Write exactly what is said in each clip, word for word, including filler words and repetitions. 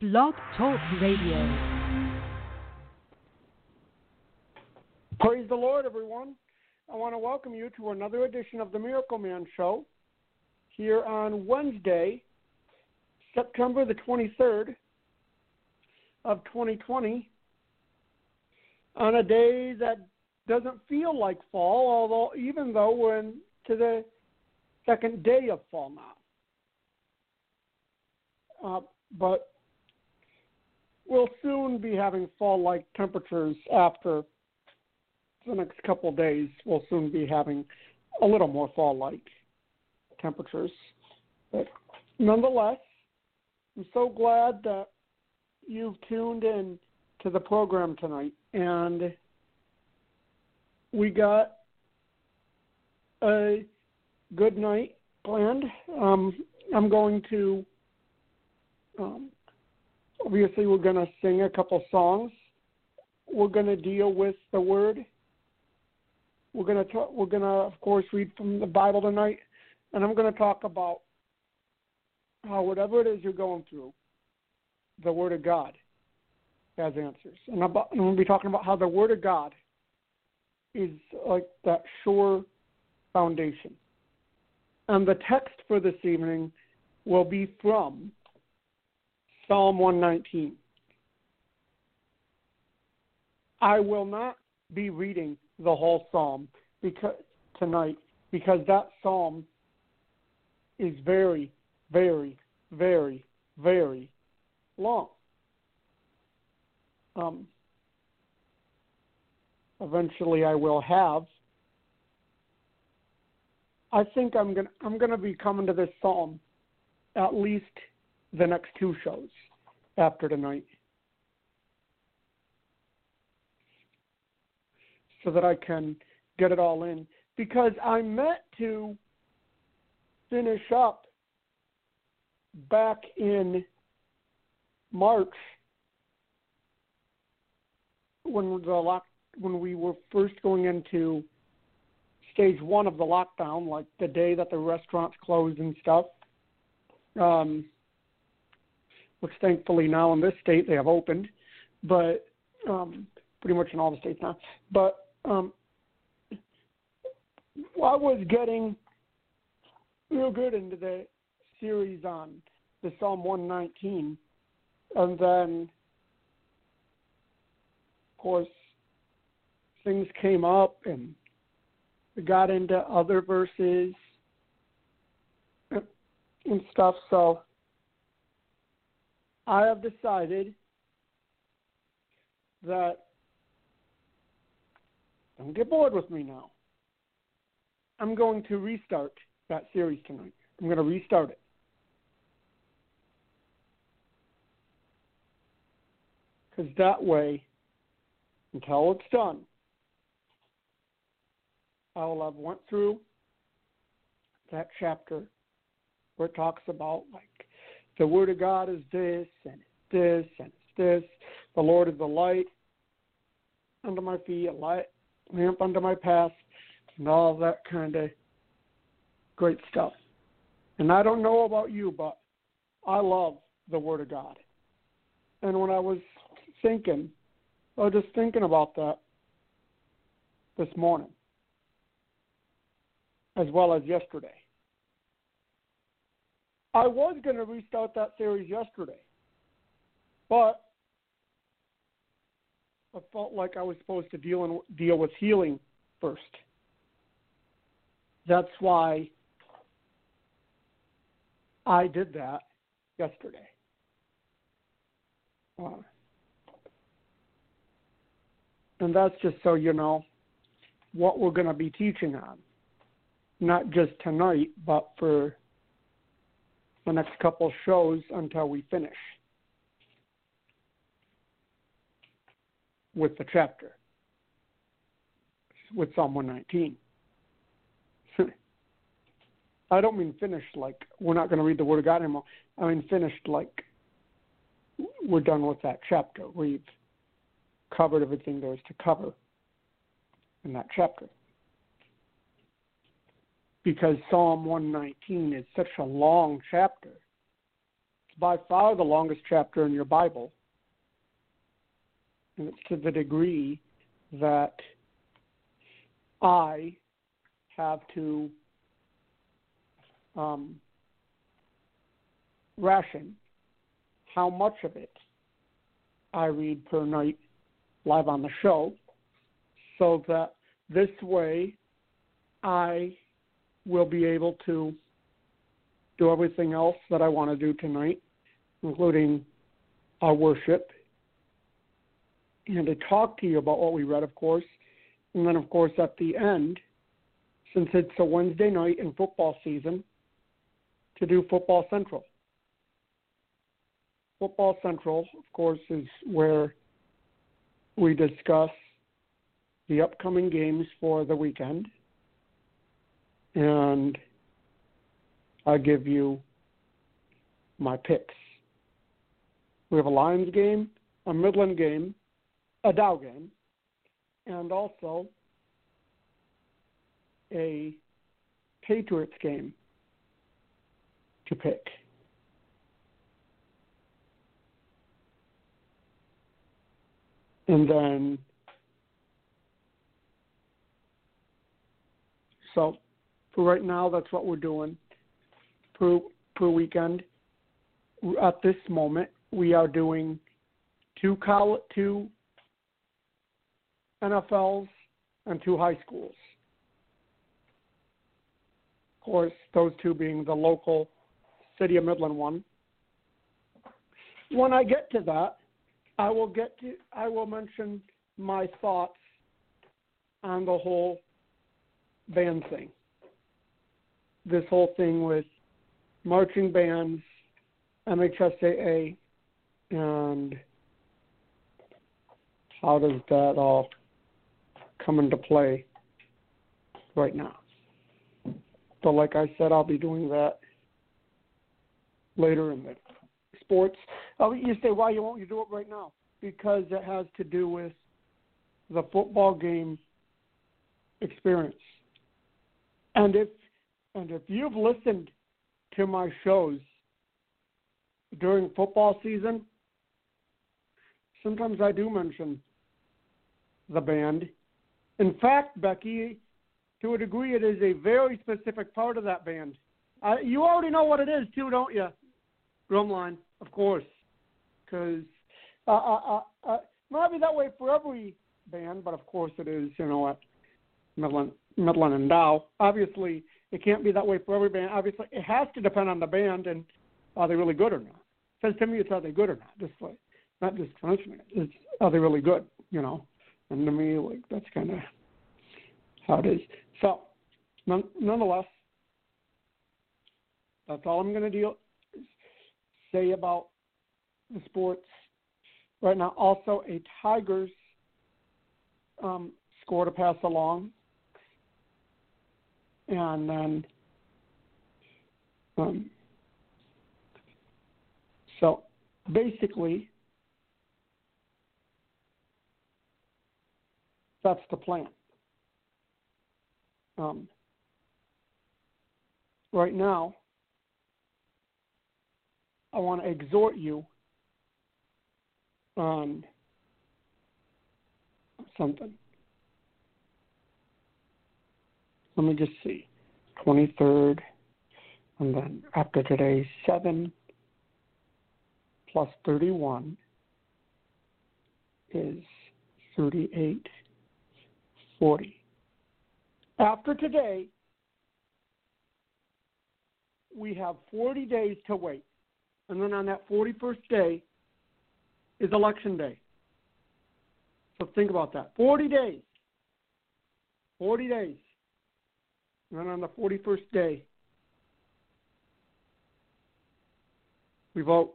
Blog Talk Radio. Praise the Lord, everyone. I want to welcome you to another edition of the Miracle Man Show here on Wednesday, September the twenty-third of twenty twenty, on a day that doesn't feel like fall, although even though we're into the second day of fall now. Uh, but we'll soon be having fall-like temperatures after the next couple of days. We'll soon be having a little more fall-like temperatures. But nonetheless, I'm so glad that you've tuned in to the program tonight. And we got a good night planned. Um, I'm going to, um, obviously we're going to sing a couple songs. We're going to deal with the Word. We're going to, we're going to, of course, read from the Bible tonight. And I'm going to talk about how whatever it is you're going through, the Word of God has answers. And I'm, I'm going to be talking about how the Word of God is like that sure foundation. And the text for this evening will be from Psalm one nineteen. I will not be reading the whole psalm because tonight because that psalm is very, very, very, very long. Um, eventually, I will have. I think I'm gonna I'm gonna be coming to this psalm at least the next two shows after tonight, so that I can get it all in, because I meant to finish up back in March when the lock when we were first going into stage one of the lockdown, like the day that the restaurants closed and stuff. Um, which thankfully now in this state they have opened, but um, pretty much in all the states now. But um, I was getting real good into the series on the Psalm one nineteen, and then, of course, things came up and we got into other verses and stuff, so I have decided that, don't get bored with me now, I'm going to restart that series tonight. I'm going to restart it. Because that way, until it's done, I will have went through that chapter where it talks about, like, the Word of God is this, and it's this, and it's this. The Lord is the light under my feet, a light lamp under my path, and all that kind of great stuff. And I don't know about you, but I love the Word of God. And when I was thinking, I was just thinking about that this morning, as well as yesterday. I was going to restart that series yesterday, but I felt like I was supposed to deal in, deal with healing first. That's why I did that yesterday. Uh, and that's just so you know what we're going to be teaching on, not just tonight, but for the next couple shows until we finish with the chapter, with Psalm one nineteen. I don't mean finished like we're not going to read the Word of God anymore. I mean finished like we're done with that chapter. We've covered everything there is to cover in that chapter. Because Psalm one nineteen is such a long chapter. It's by far the longest chapter in your Bible. And it's to the degree that I have to um, ration how much of it I read per night live on the show, so that this way I will be able to do everything else that I want to do tonight, including our worship, and to talk to you about what we read, of course. And then, of course, at the end, since it's a Wednesday night in football season, to do Football Central. Football Central, of course, is where we discuss the upcoming games for the weekend, and I give you my picks. We have a Lions game, a Midland game, a Dow game, and also a Patriots game to pick. And then, so for right now, that's what we're doing per, per weekend. At this moment, we are doing two college, two N F Ls and two high schools. Of course, those two being the local City of Midland one. When I get to that, I will get to. I will mention my thoughts on the whole band thing. This whole thing with marching bands, M H S A A, and how does that all come into play right now. So like I said, I'll be doing that later in the sports. Oh, you say, why you won't you do it right now? Because it has to do with the football game experience. And if and if you've listened to my shows during football season, sometimes I do mention the band. In fact, Becky, to a degree, it is a very specific part of that band. Uh, you already know what it is, too, don't you? Drumline, of course, because uh, uh, uh, it might be that way for every band, but of course it is, you know, at Midland, Midland and Dow. Obviously, it can't be that way for every band. Obviously, it has to depend on the band and are they really good or not. It says to me, it's are they good or not, just like, not just mentioning it. It's are they really good, you know? And to me, like, that's kind of how it is. So, none, nonetheless, that's all I'm going to deal say about the sports right now. Also, a Tigers um, score to pass along. And then, um, so basically, that's the plan. Um, right now, I want to exhort you on something. Let me just see. twenty-third, and then after today, seven plus thirty-one is thirty-eight forty. After today, we have forty days to wait. And then on that forty-first day is election day. So think about that. forty days. forty days. And then on the forty-first day, we vote.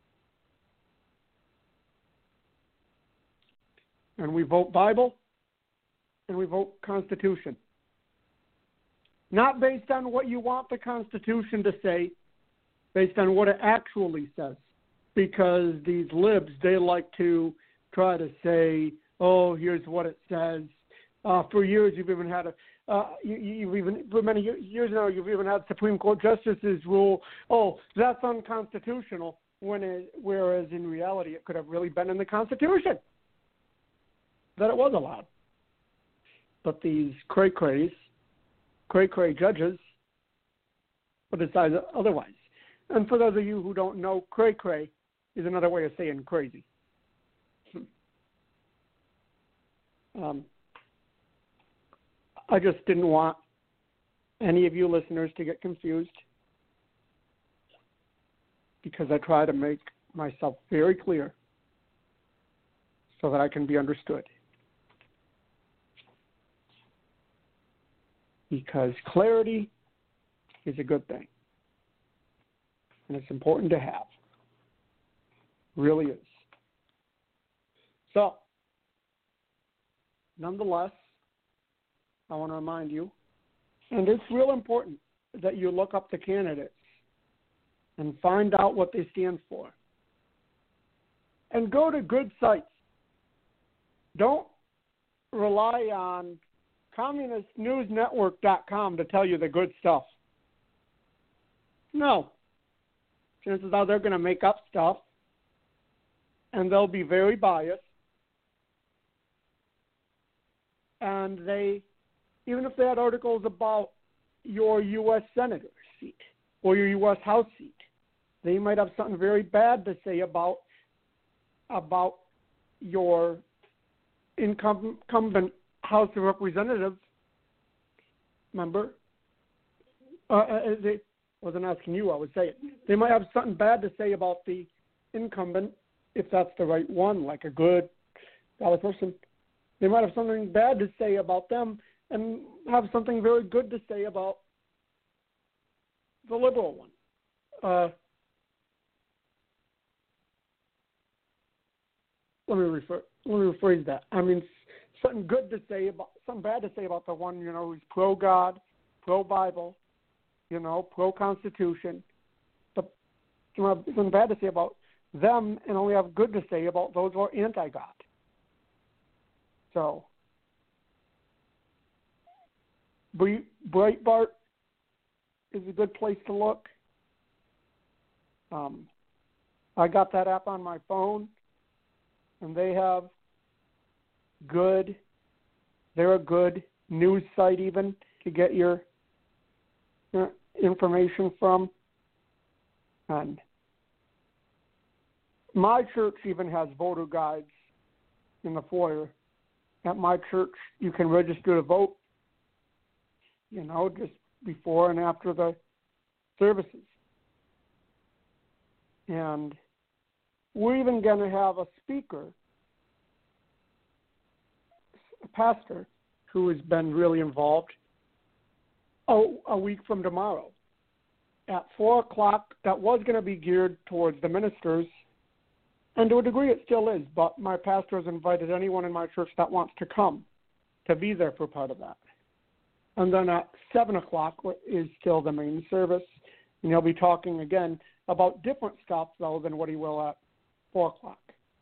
And we vote Bible, and we vote Constitution. Not based on what you want the Constitution to say, based on what it actually says. Because these libs, they like to try to say, oh, here's what it says. Uh, for years, you've even had a, Uh, you, you've even for many years now, you've even had Supreme Court justices rule, "Oh, that's unconstitutional," when it, whereas in reality, it could have really been in the Constitution that it was allowed. But these cray crays, cray cray judges, will decide otherwise. And for those of you who don't know, cray cray is another way of saying crazy. Um, I just didn't want any of you listeners to get confused, because I try to make myself very clear so that I can be understood. Because clarity is a good thing, and it's important to have. Really is. So, nonetheless, I want to remind you, and it's real important that you look up the candidates and find out what they stand for. And go to good sites. Don't rely on communist news network dot com to tell you the good stuff. No. Chances are they're going to make up stuff, and they'll be very biased. And they, even if they had articles about your U S Senator seat or your U S House seat, they might have something very bad to say about about your incumbent House of Representatives member. Uh, they wasn't asking you, I would say it. They might have something bad to say about the incumbent, if that's the right one, like a good, valid person. They might have something bad to say about them and have something very good to say about the liberal one. Uh, let me refer. Let me rephrase that. I mean, something good to say about, something bad to say about the one, you know, who's pro-God, pro-Bible, you know, pro-Constitution. But you know, something bad to say about them, and only have good to say about those who are anti-God. So, Breitbart is a good place to look. Um, I got that app on my phone, and they have good, they're a good news site even to get your, your information from. And my church even has voter guides in the foyer. At my church, you can register to vote, you know, just before and after the services. And we're even going to have a speaker, a pastor, who has been really involved, oh, a week from tomorrow. At four o'clock, that was going to be geared towards the ministers, and to a degree it still is, but my pastor has invited anyone in my church that wants to come to be there for part of that. And then at seven o'clock is still the main service, and he'll be talking again about different stuff, though, than what he will at four o'clock.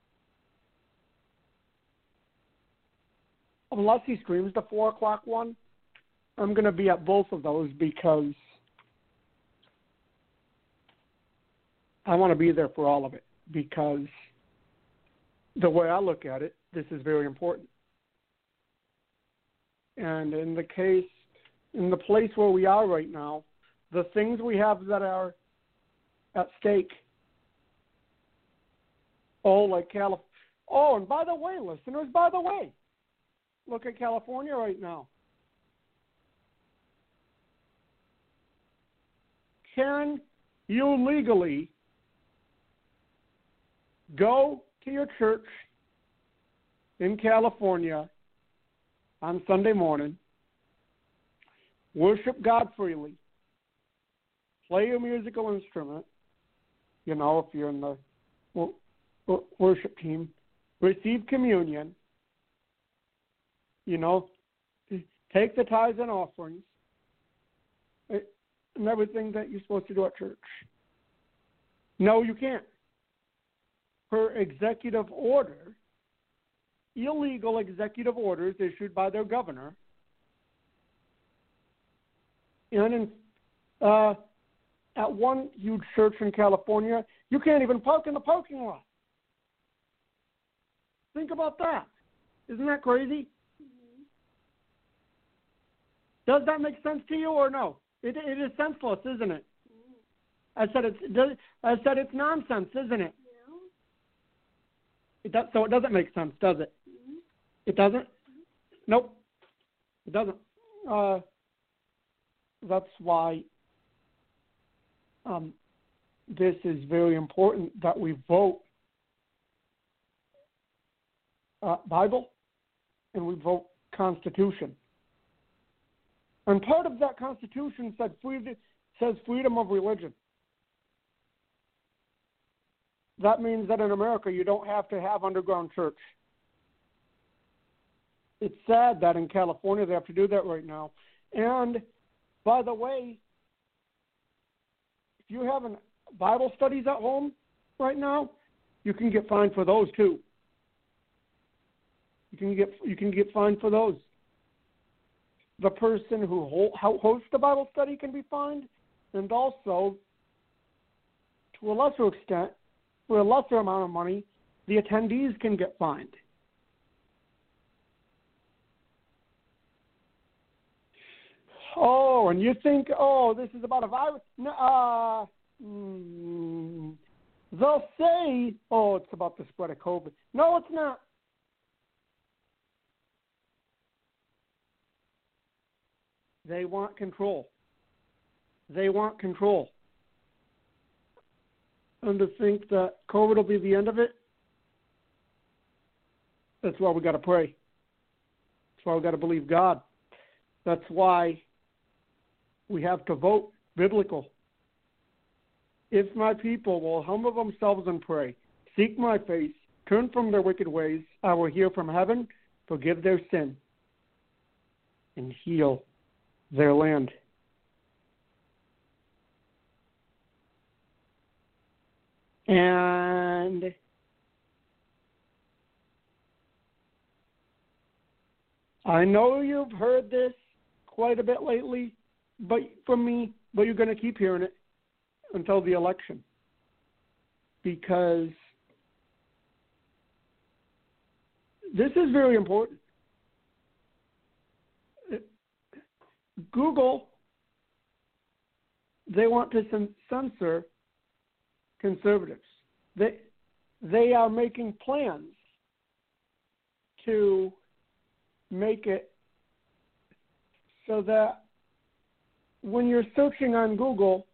Unless he streams the four o'clock one, I'm going to be at both of those because I want to be there for all of it, because the way I look at it, this is very important. And in the case, in the place where we are right now, the things we have that are at stake, oh, like California. Oh, and by the way, listeners, by the way, look at California right now. Can you legally go to your church in California on Sunday morning, worship God freely, play a musical instrument, you know, if you're in the worship team, receive communion, you know, take the tithes and offerings, and everything that you're supposed to do at church? No, you can't. Per executive order, illegal executive orders issued by their governor, And in, uh, at one huge church in California, you can't even park in the parking lot. Think about that. Isn't that crazy? Mm-hmm. Does that make sense to you or no? It, it is senseless, isn't it? Mm-hmm. I said it's. I said it's nonsense, isn't it? No. It does, so it doesn't make sense, does it? Mm-hmm. It doesn't. Mm-hmm. Nope. It doesn't. Uh, that's why um, this is very important that we vote uh, Bible and we vote Constitution. And part of that Constitution said freedom, says freedom of religion. That means that in America you don't have to have underground church. It's sad that in California they have to do that right now. And, by the way, if you're having Bible studies at home right now, you can get fined for those too. You can get you can get fined for those. The person who hosts the Bible study can be fined, and also, to a lesser extent, for a lesser amount of money, the attendees can get fined. Oh, and you think, oh, this is about a virus? No, uh, mm, they'll say, oh, it's about the spread of COVID. No, it's not. They want control. They want control. And to think that COVID will be the end of it, that's why we got to pray. That's why we got to believe God. That's why we have to vote biblical. If my people will humble themselves and pray, seek my face, turn from their wicked ways, I will hear from heaven, forgive their sin, and heal their land. And I know you've heard this quite a bit lately, but from me, but you're going to keep hearing it until the election, because this is very important. Google, they want to censor conservatives. They they are making plans to make it so that when you're searching on Google,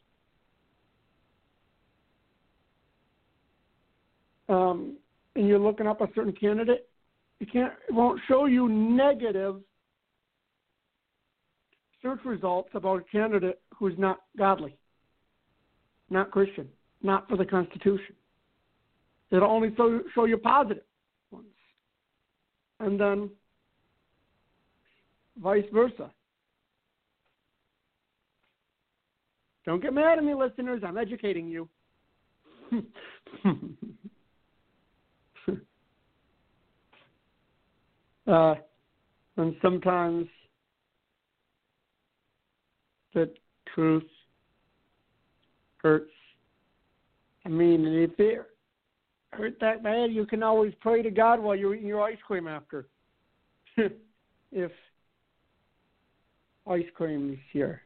um, and you're looking up a certain candidate, you can't, it won't show you negative search results about a candidate who's not godly, not Christian, not for the Constitution. It'll only show, show you positive ones. And then vice versa. Don't get mad at me, listeners. I'm educating you. uh, and sometimes the truth hurts. I mean, if it hurt that bad, you can always pray to God while you're eating your ice cream after. If ice cream is your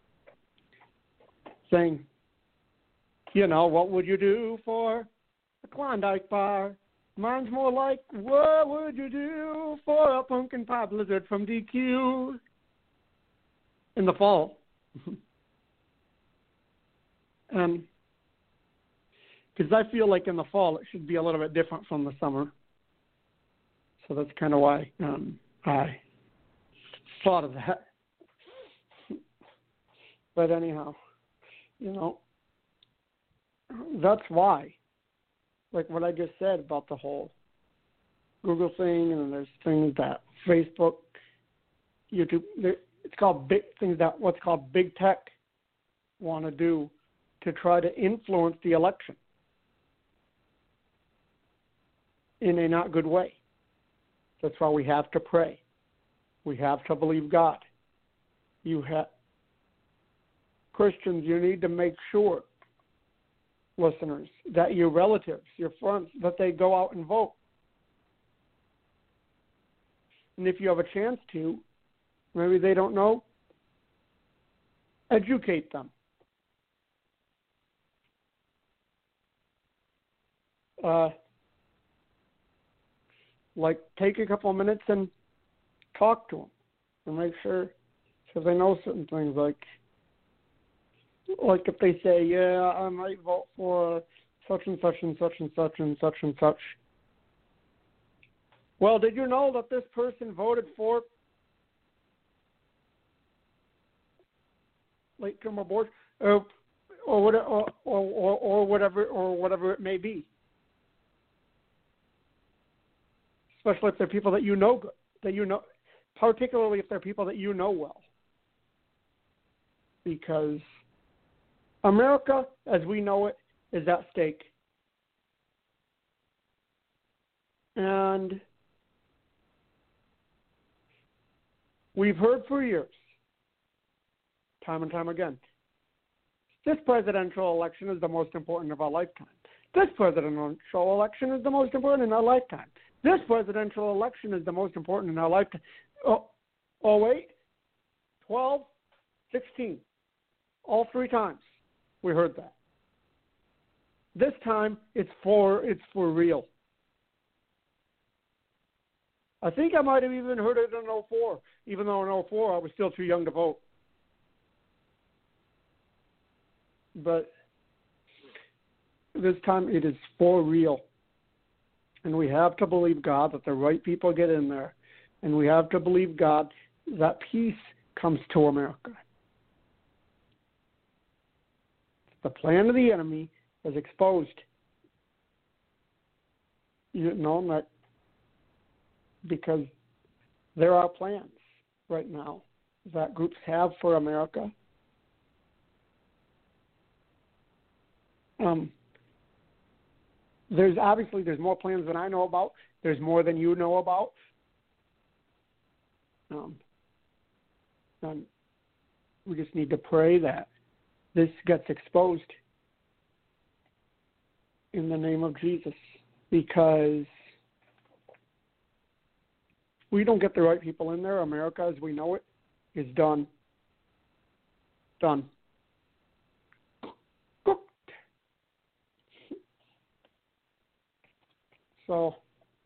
thing. You know, what would you do for a Klondike bar? Mine's more like, what would you do for a pumpkin pie blizzard from D Q in the fall? um, because I feel like in the fall it should be a little bit different from the summer. So that's kind of why um, I thought of that. But anyhow, you know, that's why, like what I just said about the whole Google thing, and there's things that Facebook, YouTube, it's called big things that what's called big tech want to do to try to influence the election in a not good way. That's why we have to pray. We have to believe God. You have Christians, you need to make sure, listeners, that your relatives, your friends, that they go out and vote. And if you have a chance to, maybe they don't know, educate them. Uh, like, take a couple of minutes and talk to them and make sure, because they know certain things, like, like if they say, yeah, I might vote for such and such and such and such and such and such. Well, did you know that this person voted for late-term abortion, or or, what, or, or, or, or whatever, or whatever it may be? Especially if they're people that you know, that you know, particularly if they're people that you know well, because America, as we know it, is at stake, and we've heard for years, time and time again, this presidential election is the most important of our lifetime. This presidential election is the most important in our lifetime. This presidential election is the most important in our lifetime. Oh, oh eight, twelve, sixteen, all three times we heard that. This time it's for it's for real. I think I might have even heard it in oh four, even though in oh four I was still too young to vote. But this time it is for real. And we have to believe God that the right people get in there. And we have to believe God that peace comes to America. The plan of the enemy is exposed. You know that because there are plans right now that groups have for America. Um, there's obviously there's more plans than I know about. There's more than you know about. Um, and we just need to pray that this gets exposed in the name of Jesus, because we don't get the right people in there. America, as we know it, is done. Done. So,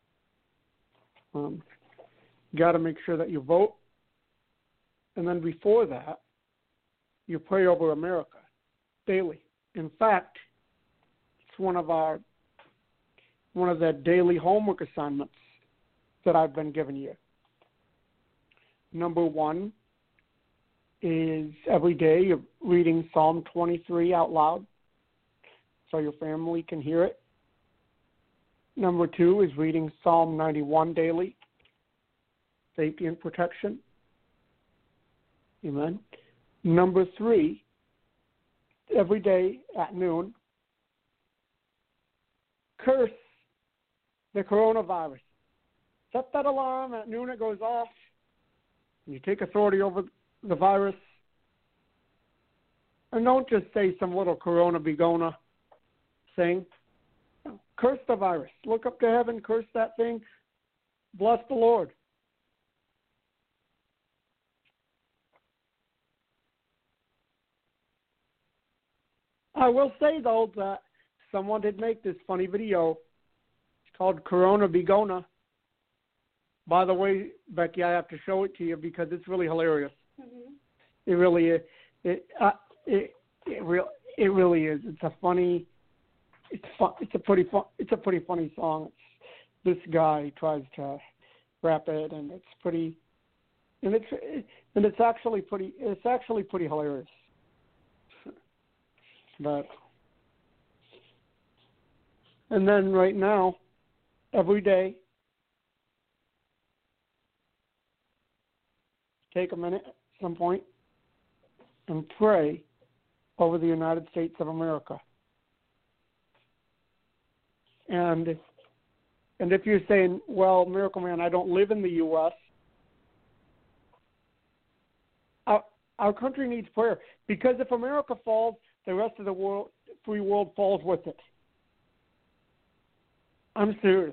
um, you got to make sure that you vote, and then before that, you pray over America daily. In fact, it's one of our one of the daily homework assignments that I've been giving you. Number one is every day you're reading Psalm twenty-three out loud so your family can hear it. Number two is reading Psalm ninety-one daily, safety and protection. Amen. Number three, every day at noon, curse the coronavirus. Set that alarm at noon, it goes off, and you take authority over the virus. And don't just say some little corona begona thing. Curse the virus. Look up to heaven, curse that thing. Bless the Lord. I will say, though, that someone did make this funny video. It's called Corona Begona. By the way, Becky, I have to show it to you because it's really hilarious. Mm-hmm. It really is. It, uh, it, it, real, it really is. It's a funny... It's fun, it's a pretty fun, it's a pretty funny song. It's, this guy tries to rap it, and it's pretty, and it's and it's actually pretty it's actually pretty hilarious. But and then right now, every day, take a minute at some point and pray over the United States of America. And and if you're saying, well, Miracle Man, I don't live in the U S, I, Our country needs prayer, because if America falls, the rest of the world, free world falls with it. I'm serious.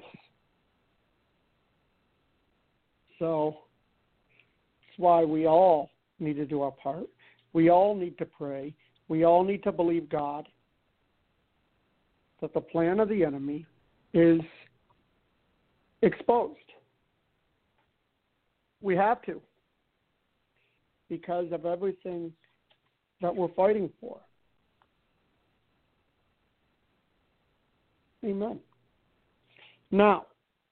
So that's why we all need to do our part. We all need to pray. We all need to believe God that the plan of the enemy is exposed. We have to, because of everything that we're fighting for. Amen. Now,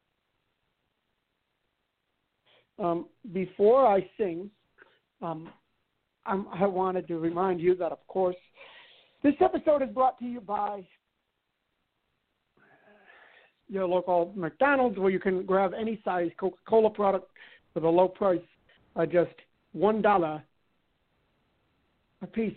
um, before I sing, um, I'm, I wanted to remind you that, of course, this episode is brought to you by your local McDonald's, where you can grab any size Coca-Cola product for the low price of just one dollar a piece.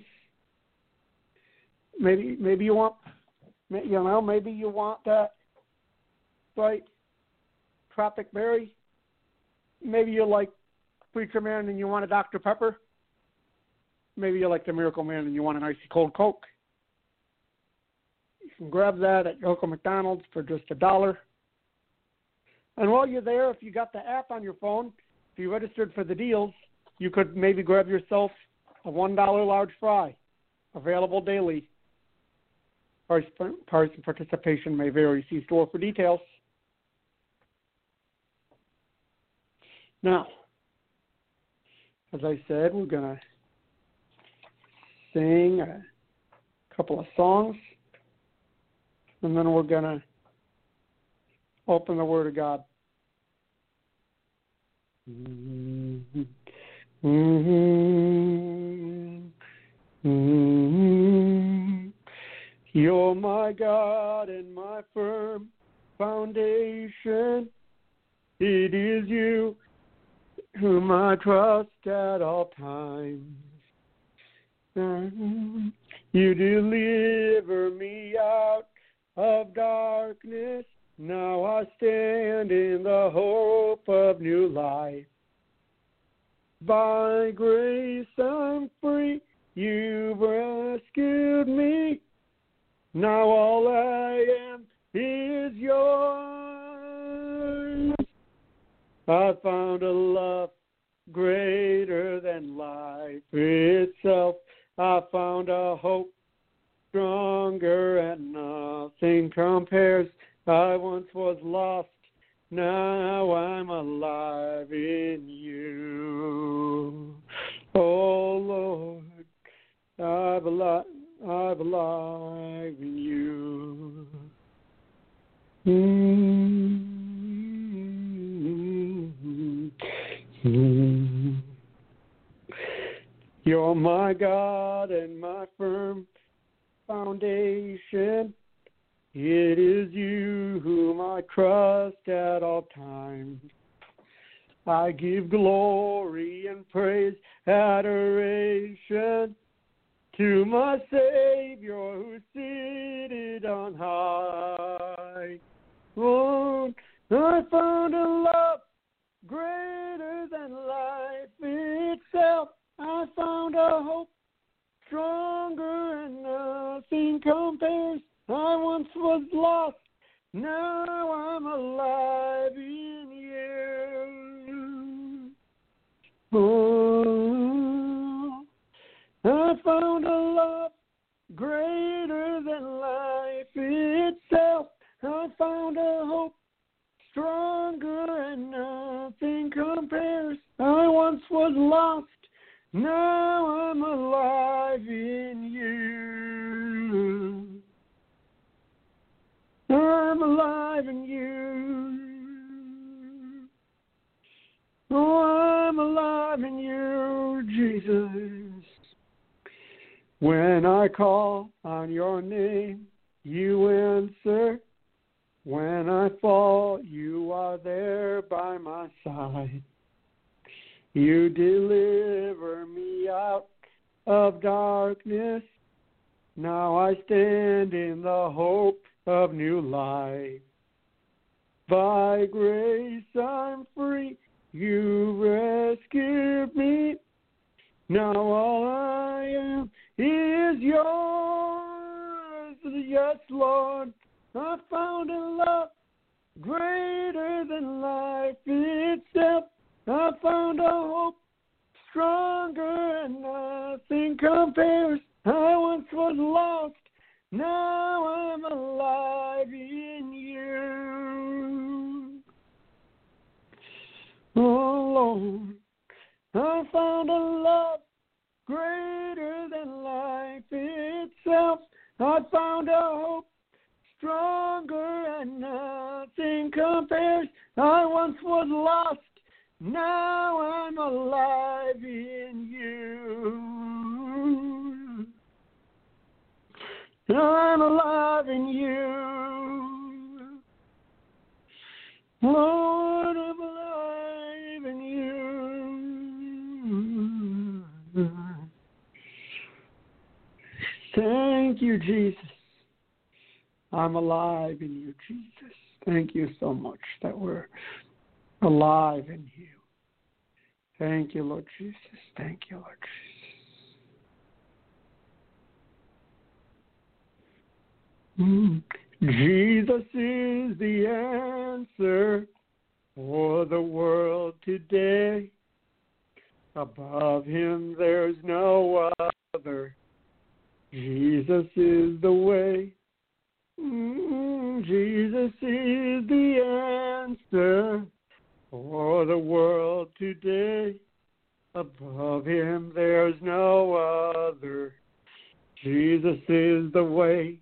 Maybe, maybe you want, you know, maybe you want that right Tropic Berry. Maybe you like Preacher Man and you want a Doctor Pepper. Maybe you like the Miracle Man and you want an icy cold Coke. You can grab that at your local McDonald's for just a dollar. And while you're there, if you got the app on your phone, if you registered for the deals, you could maybe grab yourself a one dollar large fry, available daily. Price, price and participation may vary. See store for details. Now, as I said, we're going to sing a couple of songs, and then we're going to open the Word of God. Mm-hmm. Mm-hmm. Mm-hmm. You're my God and my firm foundation. It is you whom I trust at all times. You deliver me out of darkness. Now I stand in the hope of new life. By grace I'm free. You've rescued me. Now all I am is yours. I found a love greater than life itself. I found a hope stronger and nothing compares. I once was lost, now I'm alive in you. Oh Lord, I'm alive, I'm alive in you. Mm-hmm. You're my God and my firm foundation. It is you whom I trust at all times. I give glory and praise, adoration to my Savior who seated on high. Oh, I found a love greater than life itself. I found a hope stronger and nothing compares. I once was lost, now I'm alive in you. Oh, I found a love greater than life itself. I found a hope stronger and nothing compares. I once was lost, now I'm alive in you. I'm alive in you. Oh, I'm alive in you, Jesus. When I call on your name, you answer. When I fall, you are there by my side. You deliver me out of darkness. Now I stand in the hope of new life. By grace I'm free. You rescued me. Now all I am is yours. Yes, Lord, I found a love greater than life itself. I found a hope stronger and nothing compares. I once was lost, now I'm alive in you. Oh Lord, I found a love greater than life itself. I found a hope stronger and nothing compares. I once was lost, now I'm alive in you. I'm alive in you. Lord, I'm alive in you. Thank you, Jesus. I'm alive in you, Jesus. Thank you so much that we're alive in you. Thank you, Lord Jesus. Thank you, Lord Jesus. Mm. Jesus is the answer for the world today. Above him there's no other. Jesus is the way. Mm, Jesus is the answer for the world today. Above him there's no other. Jesus is the way.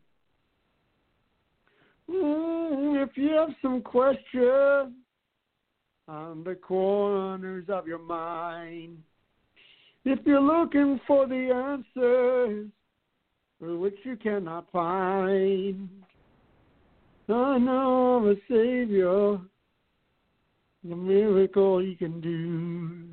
Mm, if you have some questions on the corners of your mind, if you're looking for the answers for which you cannot find, I know of a Savior, the miracle he can do.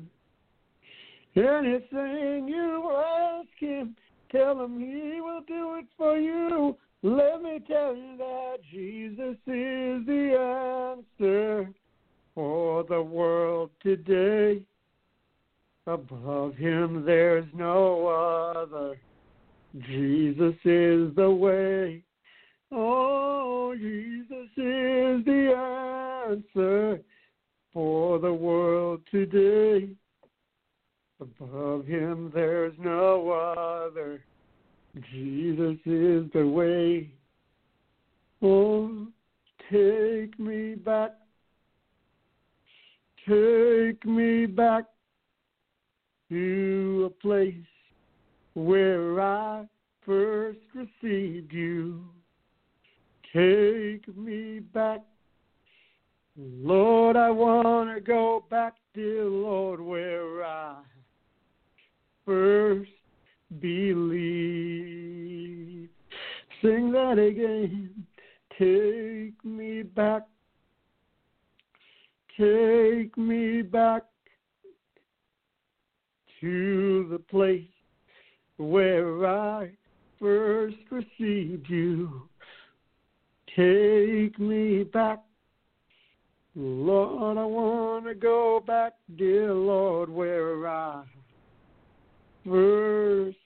Anything you ask him, tell him he will do it for you. Let me tell you that Jesus is the answer for the world today. Above him there's no other. Jesus is the way. Oh, Jesus is the answer for the world today. Above him there's no other. Jesus is the way. Oh, take me back. Take me back to a place where I first received you. Take me back. Lord, I want to go back, dear Lord, where I first believed. Sing that again. Take me back. Take me back to the place where I first received you. Take me back. Lord, I want to go back, dear Lord, where I first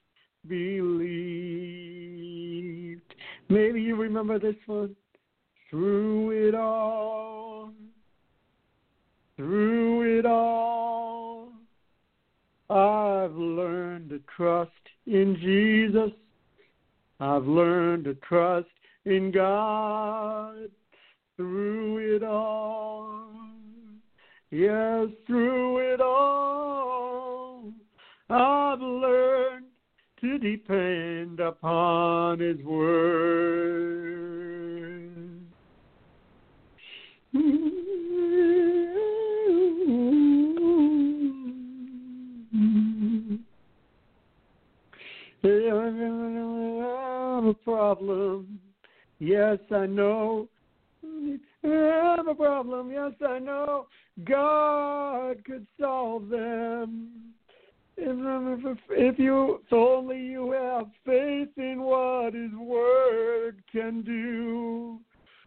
believed. Maybe you remember this one. Through it all, through it all, I've learned to trust in Jesus. I've learned to trust in God. Through it all, yes, through it all, I've learned to depend upon his word. I have a problem, yes, I know. I have a problem, yes, I know. God could solve them. If, if, if you if only you have faith in what his word can do.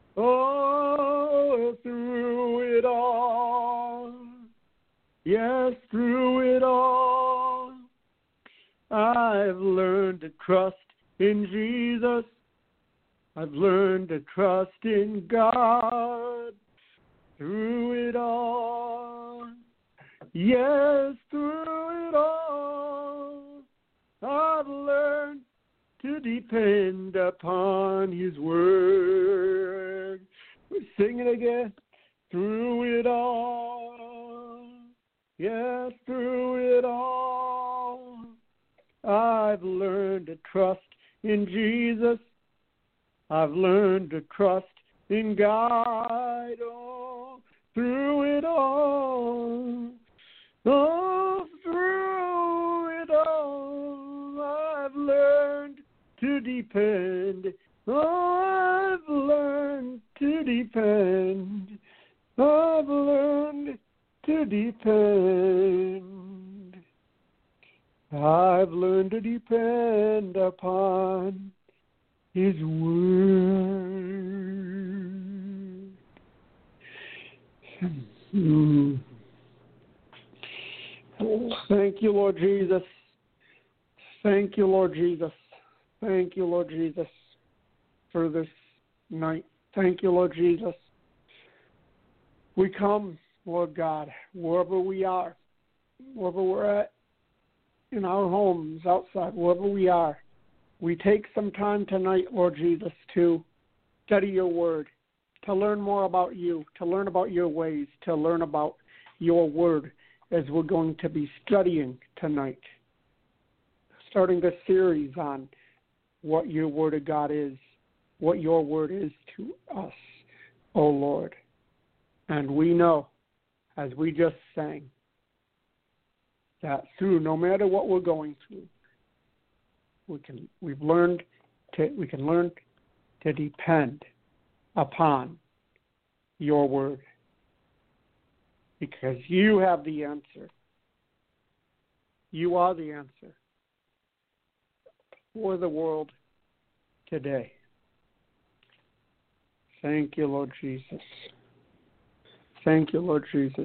Oh, through it all, yes, through it all, I've learned to trust in Jesus. I've learned to trust in God through it all. Yes, through it all. I've learned to depend upon His word. Sing it again. Through it all. Yes, through it all. I've learned to trust in Jesus. I've learned to trust in God. Oh, through it all. Oh, through it all. I've learned to depend. Oh, I've learned to depend. I've learned to depend. I've learned to depend upon His word. Hmm. Thank you, Lord Jesus. Thank you, Lord Jesus. Thank you, Lord Jesus, for this night. Thank you, Lord Jesus. We come, Lord God, wherever we are, wherever we're at, in our homes, outside, wherever we are. We take some time tonight, Lord Jesus, to study your word, to learn more about you, to learn about your ways, to learn about your word as we're going to be studying tonight. Starting this series on what your word of God is, what your word is to us, O Lord. And we know, as we just sang, that through no matter what we're going through, we can we've learned to we can learn to depend upon your word, because you have the answer. You are the answer for the world today. Thank you, Lord Jesus. Thank you, Lord Jesus.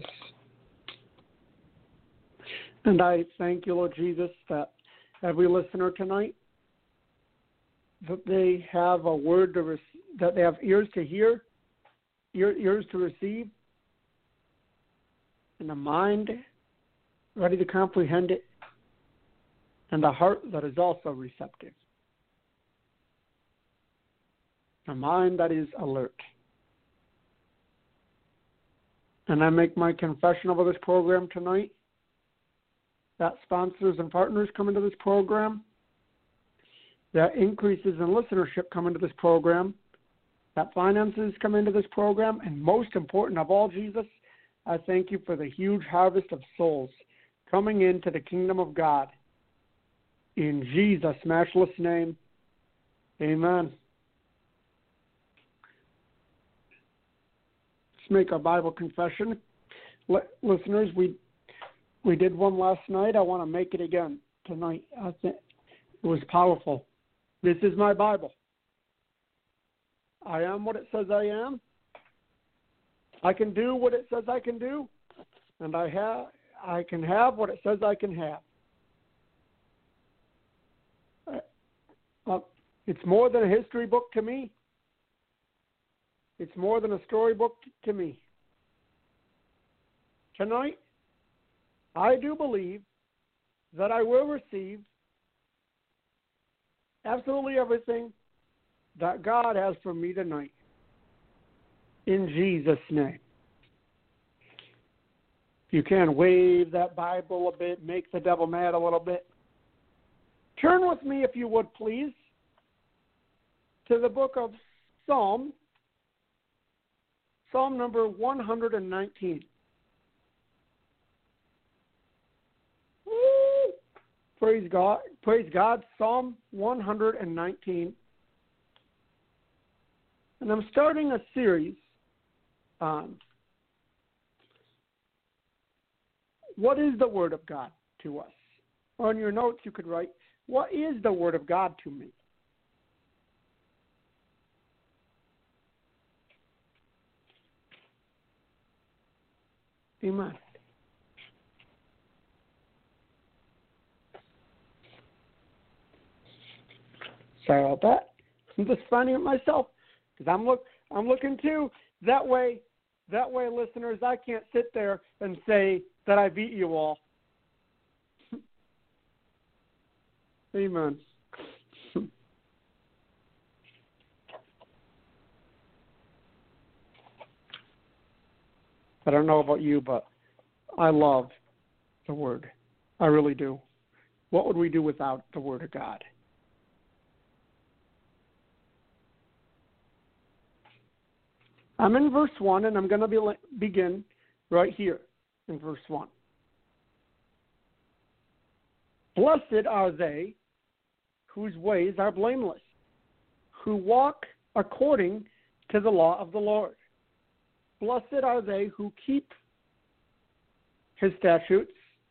And I thank you, Lord Jesus, that every listener tonight, that they have a word to rec- that they have ears to hear, ear- ears to receive, and a mind ready to comprehend it, and a heart that is also receptive. A mind that is alert. And I make my confession over this program tonight, that sponsors and partners come into this program, that increases in listenership come into this program, that finances come into this program, and most important of all, Jesus, I thank you for the huge harvest of souls coming into the kingdom of God. In Jesus' matchless name, amen. Let's make our Bible confession. L- listeners, we we did one last night. I want to make it again tonight. I think it was powerful. This is my Bible. I am what it says I am. I can do what it says I can do, and I have I can have what it says I can have. Uh, it's more than a history book to me. It's more than a storybook to me. Tonight, I do believe that I will receive absolutely everything that God has for me tonight. In Jesus' name. If you can, wave that Bible a bit, make the devil mad a little bit. Turn with me, if you would, please, to the book of Psalm, Psalm number one hundred nineteen. Woo! Praise God. Praise God. Psalm one hundred nineteen. And I'm starting a series on what is the Word of God to us. On your notes, you could write, what is the Word of God to me? Amen. Sorry about that. I'm just finding it myself because I'm look I'm looking too. That way, that way, listeners, I can't sit there and say that I beat you all. Amen. I don't know about you, but I love the Word. I really do. What would we do without the Word of God? I'm in verse one, and I'm going to be, begin right here in verse one. Blessed are they whose ways are blameless, who walk according to the law of the Lord. Blessed are they who keep his statutes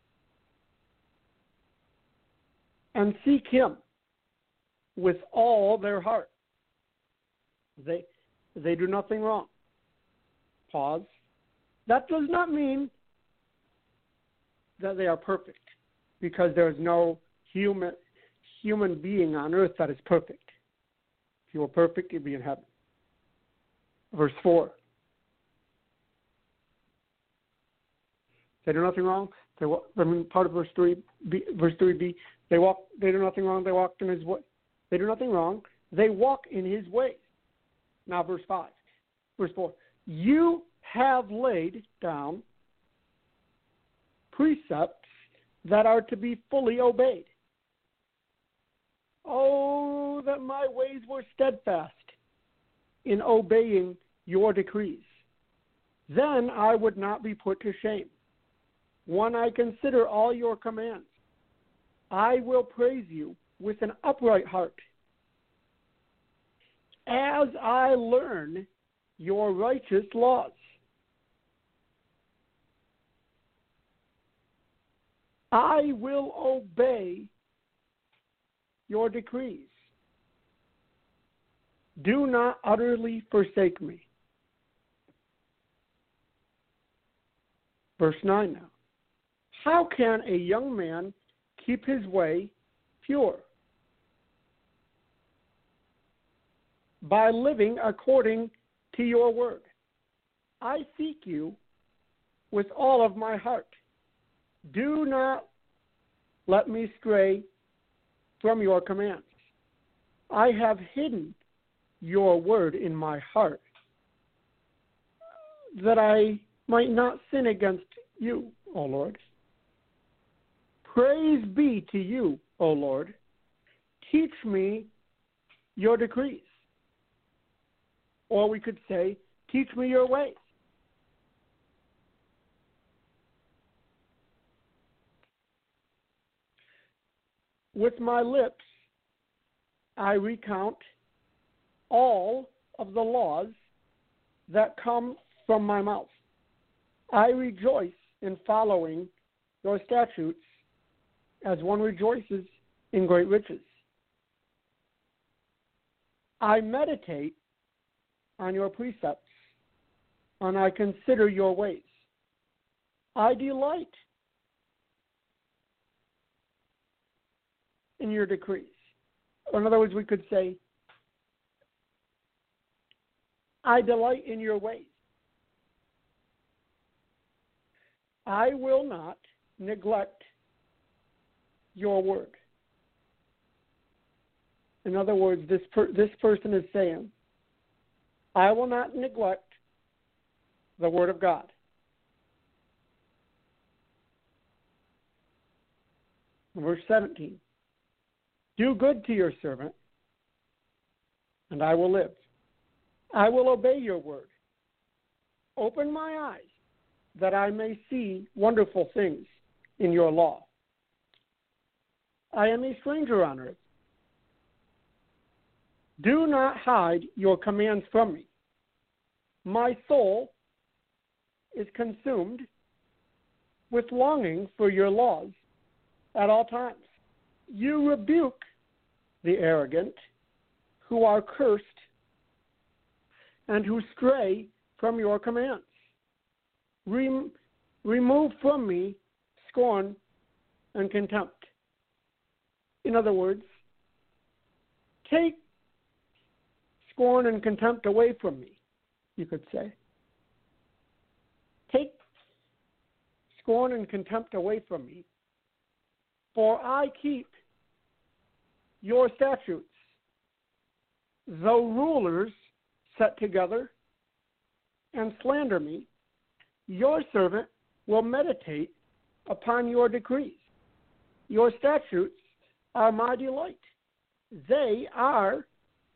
and seek him with all their heart. They, they do nothing wrong. Pause. That does not mean that they are perfect, because there is no human human being on earth that is perfect. If you were perfect, you'd be in heaven. Verse four. They do nothing wrong. They walk, I mean, part of verse three, B, verse three b. They walk. They do nothing wrong. They walked in his way. They do nothing wrong. They walk in his ways. Now, verse five, verse four. You have laid down precepts that are to be fully obeyed. Oh, that my ways were steadfast in obeying your decrees. Then I would not be put to shame. When I consider all your commands, I will praise you with an upright heart. As I learn your righteous laws, I will obey your decrees. Do not utterly forsake me. Verse nine now. How can a young man keep his way pure? By living according to your word. I seek you with all of my heart. Do not let me stray from your commands. I have hidden your word in my heart, that I might not sin against you, O Lord. Praise be to you, O Lord. Teach me your decrees. Or we could say, teach me your ways. With my lips, I recount all of the laws that come from my mouth. I rejoice in following your statutes as one rejoices in great riches. I meditate on your precepts, and I consider your ways. I delight in your decrees. Or in other words, we could say, I delight in your ways. I will not neglect your word. In other words, this per, this person is saying, I will not neglect the word of God. Verse seventeen. Do good to your servant, and I will live. I will obey your word. Open my eyes, that I may see wonderful things in your law. I am a stranger on earth. Do not hide your commands from me. My soul is consumed with longing for your laws at all times. You rebuke the arrogant who are cursed and who stray from your commands. Rem- remove from me scorn and contempt. In other words, Take scorn and contempt away from me, you could say. Take scorn and contempt away from me, for I keep your statutes. Though rulers set together and slander me, your servant will meditate upon your decrees. Your statutes are my delight. They are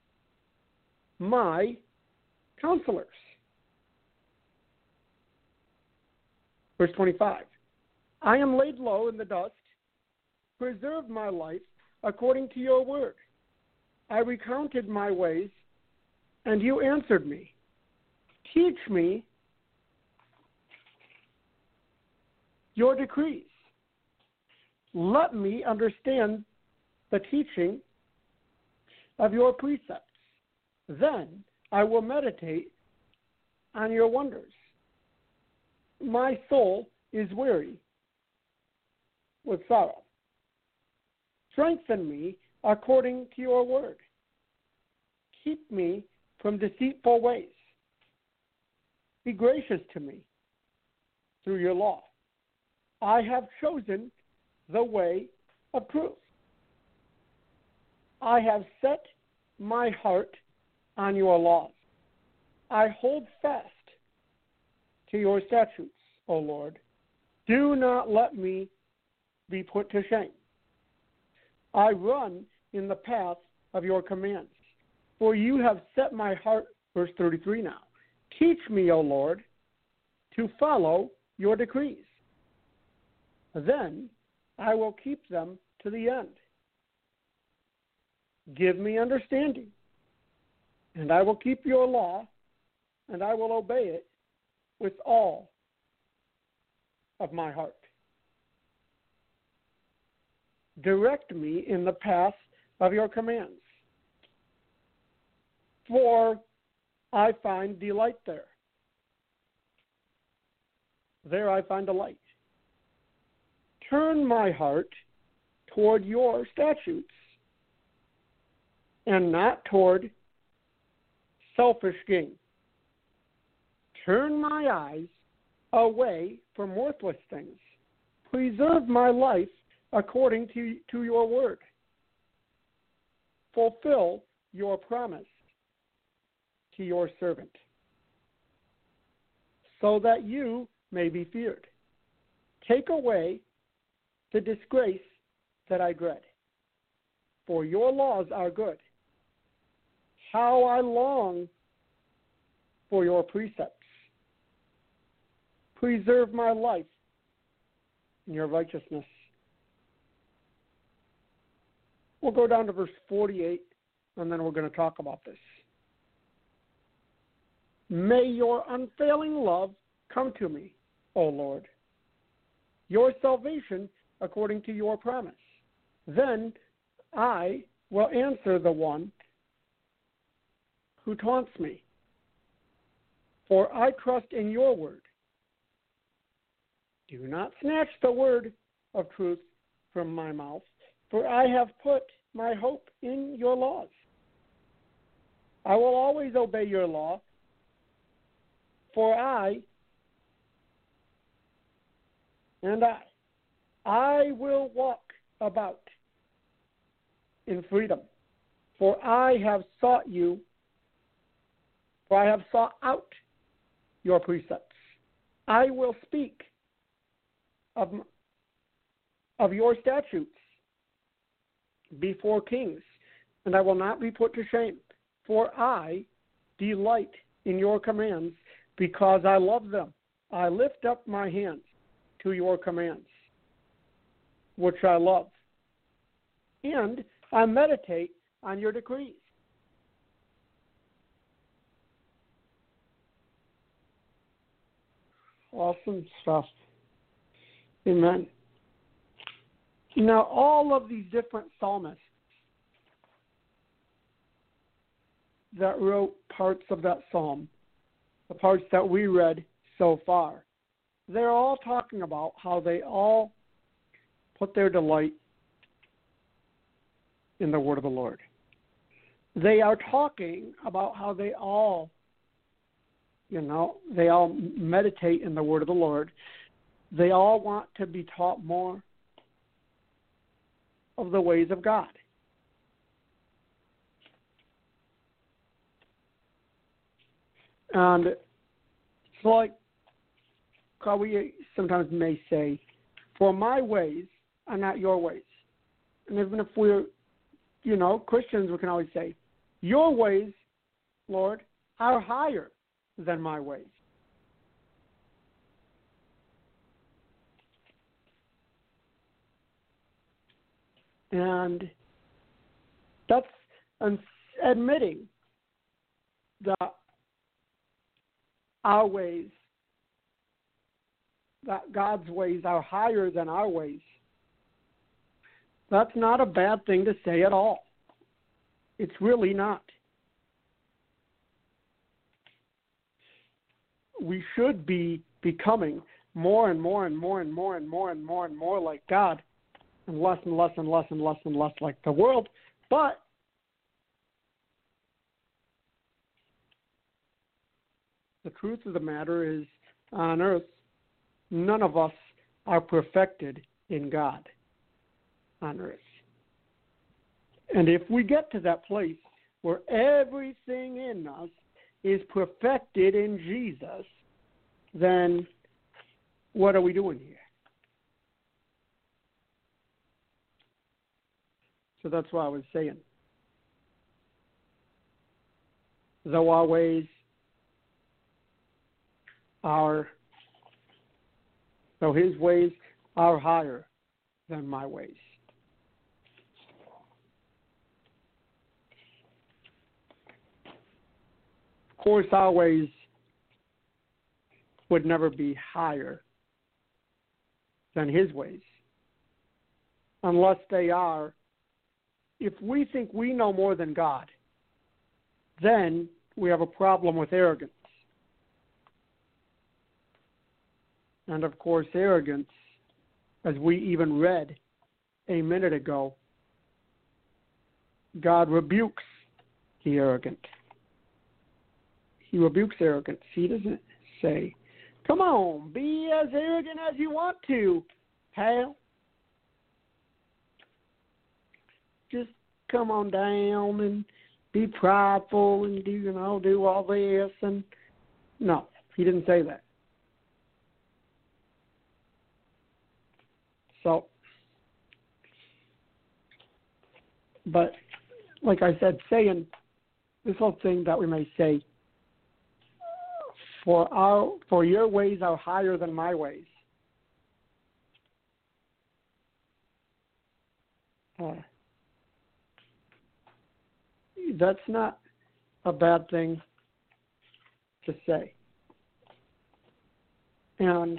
my counselors. Verse twenty-five. I am laid low in the dust. Preserve my life according to your word. I recounted my ways, and you answered me. Teach me your decrees. Let me understand the teaching of your precepts. Then I will meditate on your wonders. My soul is weary with sorrow. Strengthen me according to your word. Keep me from deceitful ways. Be gracious to me through your law. I have chosen the way of truth. I have set my heart on your laws. I hold fast to your statutes, O Lord. Do not let me be put to shame. I run in the path of your commands, for you have set my heart, verse thirty-three now. Teach me, O Lord, to follow your decrees. Then I will keep them to the end. Give me understanding, and I will keep your law, and I will obey it with all of my heart. Direct me in the path of your commands, for I find delight there. There I find delight. Turn my heart toward your statutes and not toward selfish gain. Turn my eyes away from worthless things. Preserve my life according to, to your word. Fulfill your promise to your servant, so that you may be feared. Take away the disgrace that I dread, for your laws are good. How I long for your precepts. Preserve my life in your righteousness. We'll go down to verse forty-eight, and then we're going to talk about this. May your unfailing love come to me, O Lord, your salvation according to your promise. Then I will answer the one who taunts me, for I trust in your word. Do not snatch the word of truth from my mouth, for I have put my hope in your laws. I will always obey your law, for I and I, I will walk about in freedom, for I have sought you, for I have sought out your precepts. I will speak of, of your statutes before kings, and I will not be put to shame, for I delight in your commands because I love them. I lift up my hands to your commands, which I love, and I meditate on your decrees. Awesome stuff. Amen. Now, all of these different psalmists that wrote parts of that psalm, the parts that we read so far, they're all talking about how they all put their delight in the word of the Lord. they are talking about how they all, you know, they all meditate in the word of the Lord. They all want to be taught more of the ways of God. And it's like how we sometimes may say, for my ways are not your ways. And even if we're, you know, Christians, we can always say, your ways, Lord, are higher than my ways. And that's admitting that our ways, that God's ways are higher than our ways. That's not a bad thing to say at all. It's really not. We should be becoming more and more and more and more and more and more and more like God, and less and less and less and less and less like the world. But the truth of the matter is, on earth, none of us are perfected in God on earth. And if we get to that place where everything in us is perfected in Jesus, then what are we doing here? So that's what I was saying. Though our ways are, though his ways are higher than my ways. Of course, our ways would never be higher than his ways, unless they are. If we think we know more than God, then we have a problem with arrogance. And of course, arrogance, as we even read a minute ago, God rebukes the arrogant. He rebukes arrogance. He doesn't say, come on, be as arrogant as you want to, pal. Just come on down and be prideful and do, you know, do all this. And no, he didn't say that. So, but like I said, saying this whole thing that we may say, for our for your ways are higher than my ways. Uh, that's not a bad thing to say. And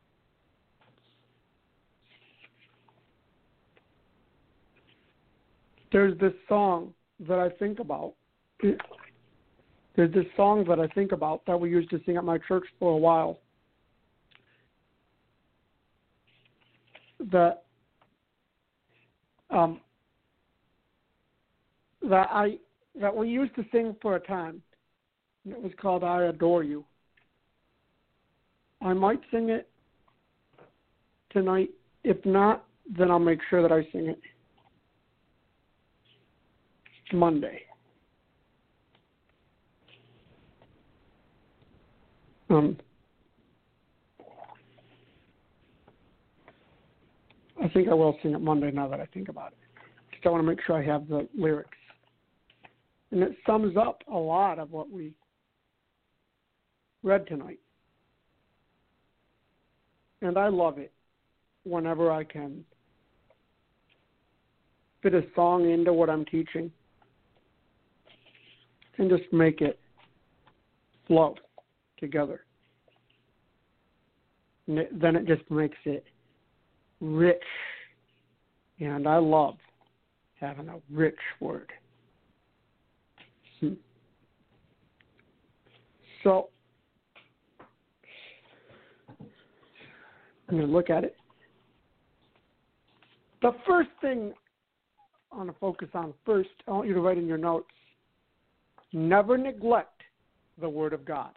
there's this song that I think about. There's this song that I think about that we used to sing at my church for a while. That um, that I that we used to sing for a time. It was called "I Adore You." I might sing it tonight. If not, then I'll make sure that I sing it Monday. Um, I think I will sing it Monday now that I think about it. Just I want to make sure I have the lyrics. And it sums up a lot of what we read tonight. And I love it whenever I can fit a song into what I'm teaching and just make it flow together. And it, then it just makes it rich. And I love having a rich word. Hmm. So, I'm going to look at it. The first thing I want to focus on first, I want you to write in your notes, never neglect the Word of God.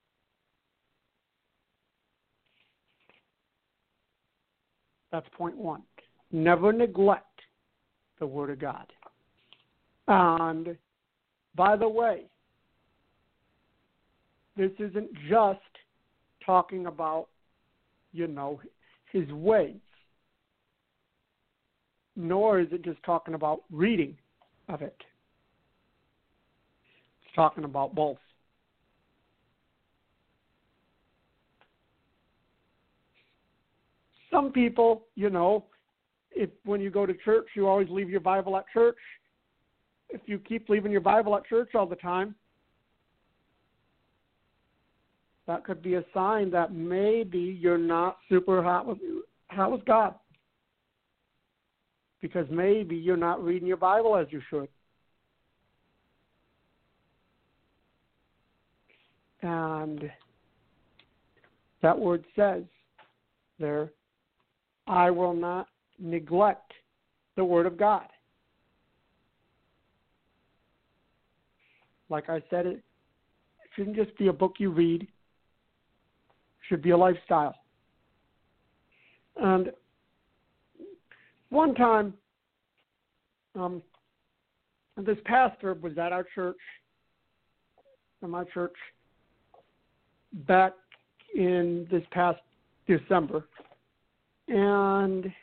That's point one. Never neglect the Word of God. And by the way, this isn't just talking about, you know, his ways, nor is it just talking about reading of it. It's talking about both. Some people, you know, if when you go to church, you always leave your Bible at church. If you keep leaving your Bible at church all the time, that could be a sign that maybe you're not super hot with, hot with God. Because maybe you're not reading your Bible as you should. And that word says there, I will not neglect the Word of God. Like I said, it shouldn't just be a book you read. It should be a lifestyle. And one time, um, this pastor was at our church, at my church, back in this past December. And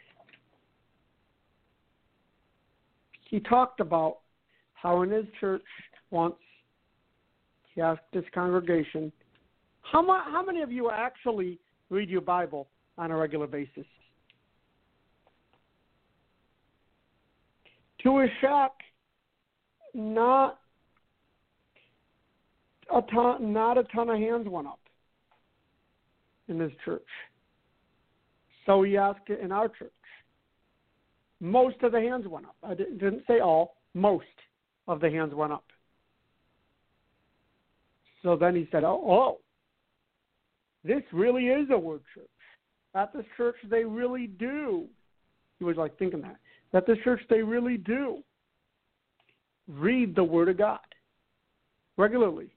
he talked about how in his church once he asked his congregation, how, mu- how many of you actually read your Bible on a regular basis? To his shock, not a ton, not a ton of hands went up in his church. So he asked it in our church. Most of the hands went up. I didn't, didn't say all. Most of the hands went up. So then he said, oh, oh, this really is a word church. At this church, they really do. He was like thinking that. At this church, they really do read the Word of God regularly.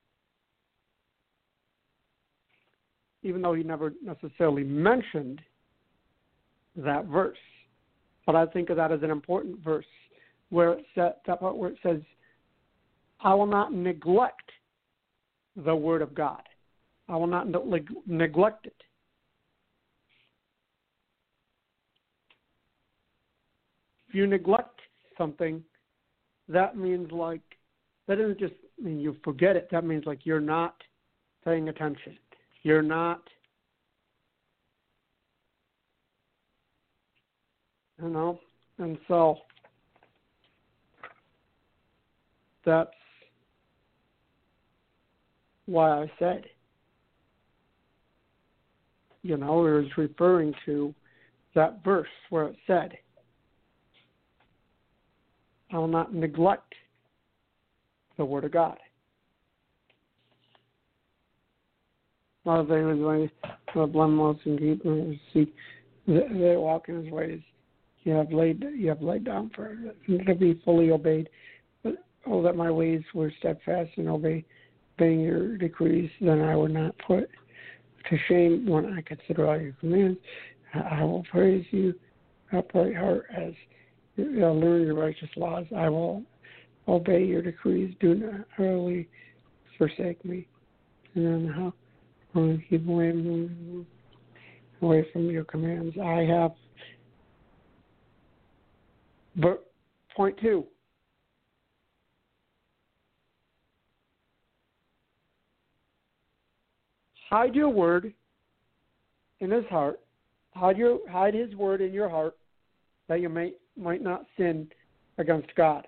Even though he never necessarily mentioned that verse. But I think of that as an important verse where it says, that part where it says, I will not neglect the Word of God. I will not ne- neglect it. If you neglect something, that means like, that doesn't just mean you forget it. That means like you're not paying attention. You're not, you know, and so that's why I said, you know, it was referring to that verse where it said, I will not neglect the Word of God. Another thing is when the blameless and keep see they walk in His ways. You have laid you have laid down for it to be fully obeyed. But oh, that my ways were steadfast and obey, obeying your decrees, then I would not put to shame when I consider all your commands. I will praise you, upright heart, as you learn your righteous laws. I will obey your decrees. Do not utterly forsake me. And then how will keep away, away from your commands. I have. But point two. Hide your word in his heart. Hide your hide his word in your heart, that you may might not sin against God.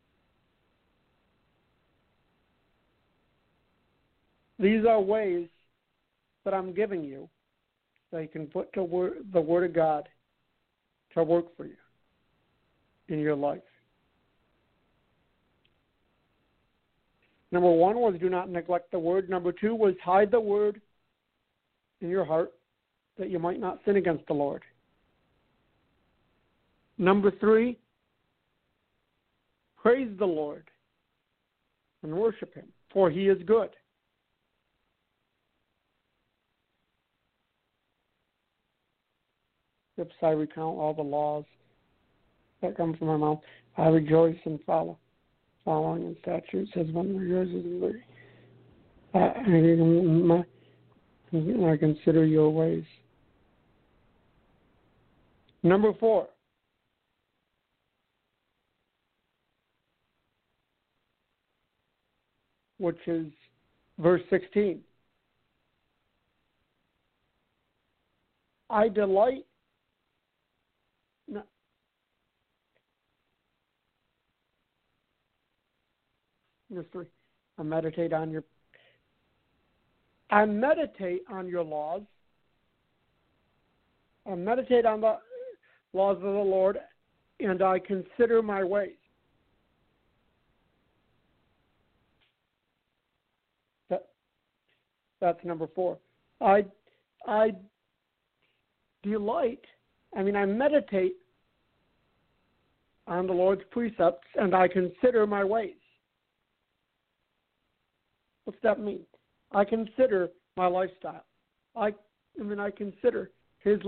These are ways that I'm giving you that you can put to word, the Word of God to work for you in your life. Number one was do not neglect the Word. Number two was hide the Word in your heart that you might not sin against the Lord. Number three, praise the Lord. and worship him, for he is good. If I recount all the laws that come from my mouth, I rejoice and follow, following in statutes as one rejoices in liberty. I, I, I consider your ways. Number four. Which is verse sixteen. I delight. No, mystery. I meditate on your. I meditate on your laws. I meditate on the laws of the Lord, and I consider my ways. That, that's number four. I, I delight. I mean, I meditate on the Lord's precepts, and I consider my ways. What's that mean? I consider my lifestyle. I, I mean, I consider his.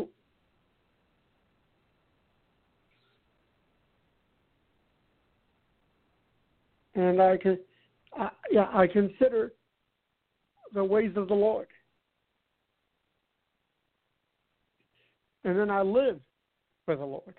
And I can, I, yeah, I consider the ways of the Lord. And then I live for the Lord.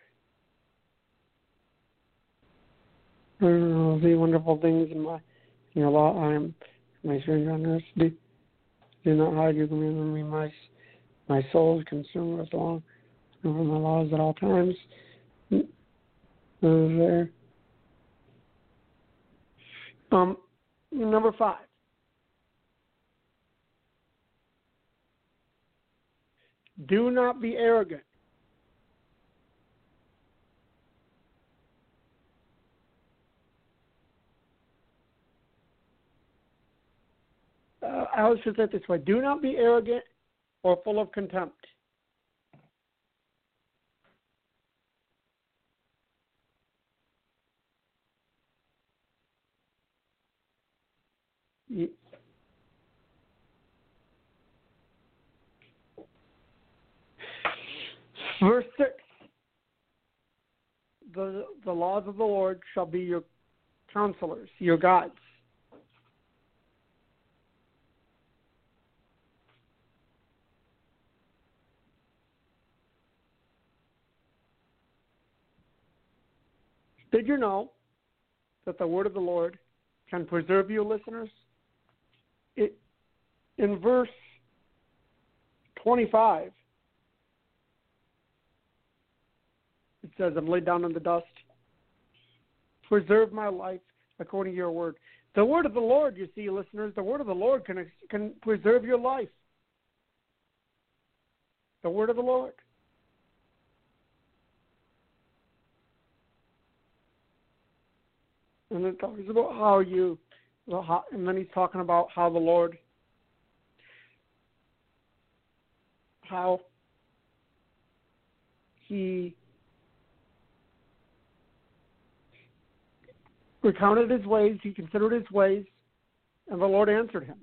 Oh, the wonderful things in my, in your law, I am my stranger on earth. Do, do not hide your commandment from me. My, my soul is consumed with long over my laws at all times. Those there. Um, number five. Do not be arrogant. Uh, I always say it this way. Do not be arrogant or full of contempt. You, Verse six. The, the laws of the Lord shall be your counselors, your guides. Did you know that the word of the Lord can preserve you, listeners? It, in verse twenty-five, it says, I'm laid down in the dust. Preserve my life according to your word. The word of the Lord, you see, listeners, the word of the Lord can, can preserve your life. The word of the Lord. And it talks about how you, and then he's talking about how the Lord, how he recounted his ways, he considered his ways, and the Lord answered him.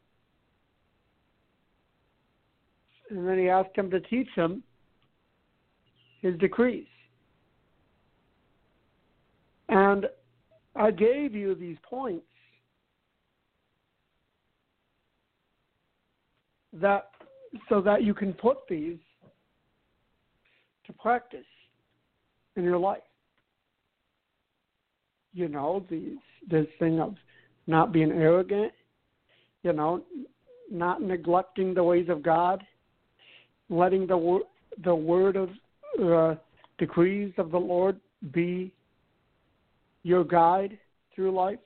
And then he asked him to teach him his decrees. And I gave you these points that so that you can put these to practice in your life. You know, these this thing of not being arrogant, you know, not neglecting the ways of God, letting the wor- the word of uh, decrees of the Lord be your guide through life.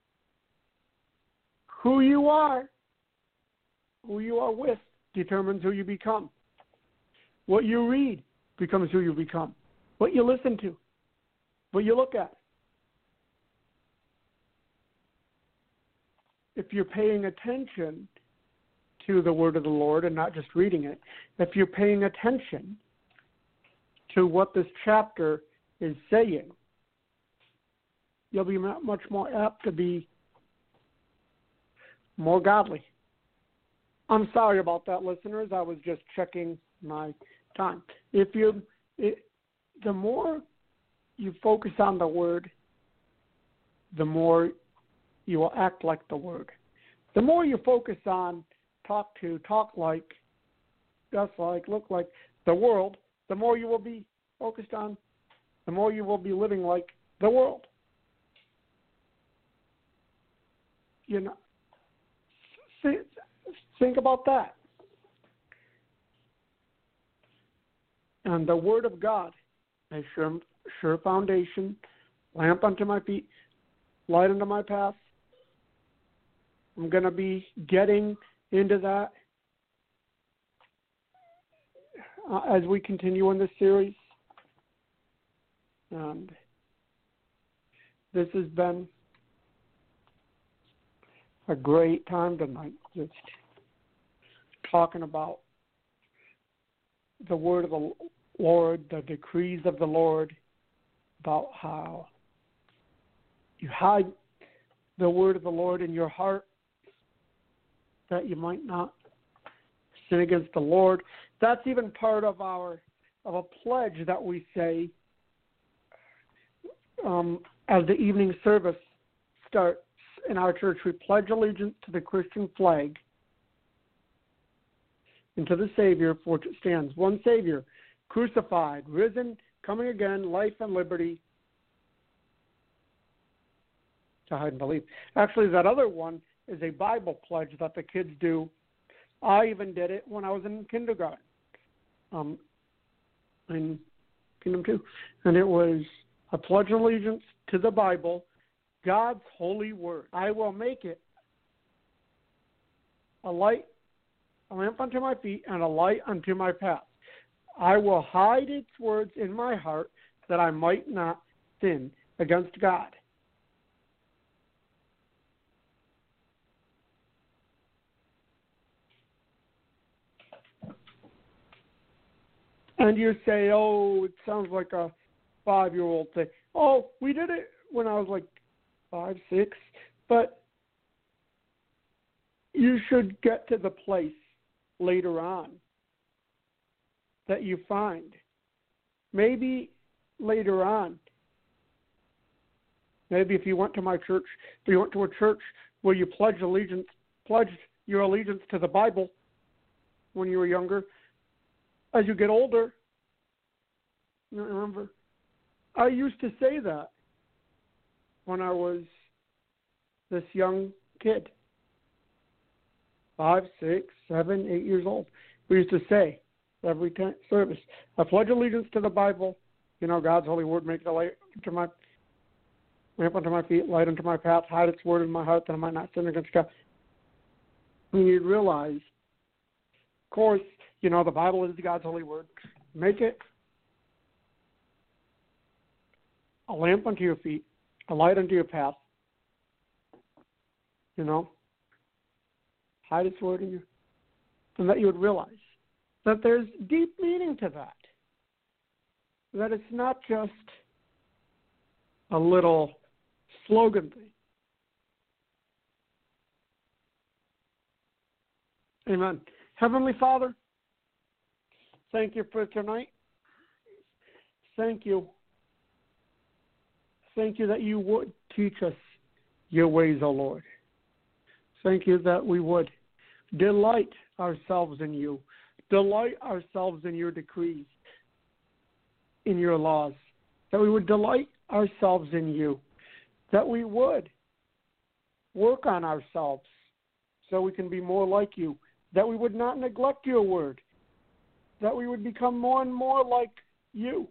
Who you are, who you are with, determines who you become. What you read becomes who you become. What you listen to, what you look at. If you're paying attention to the word of the Lord and not just reading it, if you're paying attention to what this chapter is saying, you'll be much more apt to be more godly. I'm sorry about that, listeners. I was just checking my time. If you, it, the more you focus on the Word, the more you will act like the Word. The more you focus on talk to, talk like, just like, look like the world, the more you will be focused on, the more you will be living like the world. You know, think about that. And the Word of God, a sure, sure foundation, lamp unto my feet, light unto my path. I'm going to be getting into that uh, as we continue in this series. And this has been a great time tonight, just talking about the word of the Lord, the decrees of the Lord, about how you hide the word of the Lord in your heart that you might not sin against the Lord. That's even part of our of a pledge that we say um, as the evening service starts in our church. We pledge allegiance to the Christian flag and to the Savior for which it stands. One Savior, crucified, risen, coming again, life and liberty to hide and believe. Actually, that other one is a Bible pledge that the kids do. I even did it when I was in kindergarten, um, in Kingdom two. And it was a pledge of allegiance to the Bible, God's holy word. I will make it a light, a lamp unto my feet, and a light unto my path. I will hide its words in my heart that I might not sin against God. And you say, oh, it sounds like a five-year-old thing. Oh, we did it when I was like five, six. But you should get to the place later on that you find. Maybe later on, maybe if you went to my church, if you went to a church where you pledged allegiance, pledged your allegiance to the Bible when you were younger, as you get older, you remember, I used to say that when I was this young kid, five, six, seven, eight years old. We used to say every time service, I pledge allegiance to the Bible. You know, God's holy word, make the light to my lamp unto my feet, light unto my path, hide its word in my heart that I might not sin against God. And you'd realize, of course, you know, the Bible is God's holy word. Make it a lamp unto your feet, a light unto your path. You know, hide its word in you. And that you would realize that there's deep meaning to that. That it's not just a little slogan thing. Amen. Heavenly Father, thank you for tonight. Thank you. Thank you that you would teach us your ways, O Lord. Thank you that we would delight ourselves in you, delight ourselves in your decrees, in your laws, that we would delight ourselves in you, that we would work on ourselves so we can be more like you, that we would not neglect your word, that we would become more and more like you,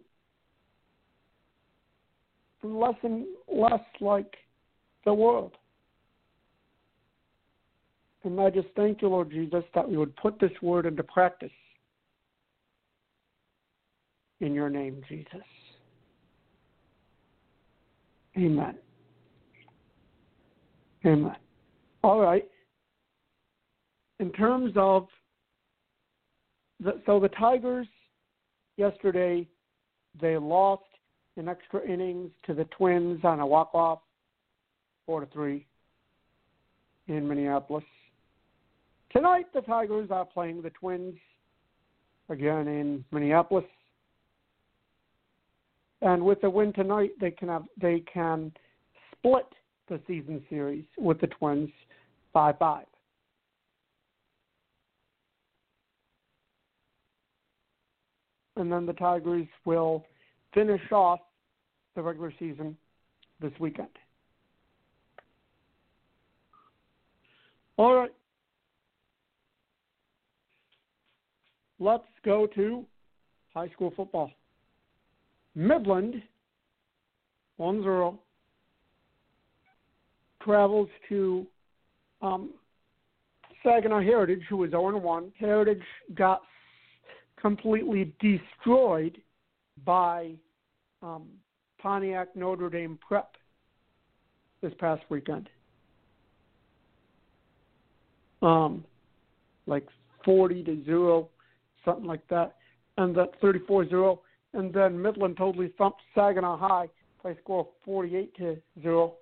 and less and less like the world. And I just thank you, Lord Jesus, that we would put this word into practice. In your name, Jesus. Amen. Amen. All right. In terms of, the, so the Tigers yesterday, they lost in extra innings to the Twins on a walk-off, four to three in Minneapolis. Tonight, the Tigers are playing the Twins, again in Minneapolis. And with the win tonight, they can have they can split the season series with the Twins five five. And then the Tigers will finish off the regular season this weekend. All right. Let's go to high school football. Midland, one zero, travels to um, Saginaw Heritage, who was oh and one. Heritage got completely destroyed by um, Pontiac Notre Dame Prep this past weekend. Um, like forty to zero, something like that, and that thirty-four zero. And then Midland totally thumped Saginaw High by a score of forty-eight to zero.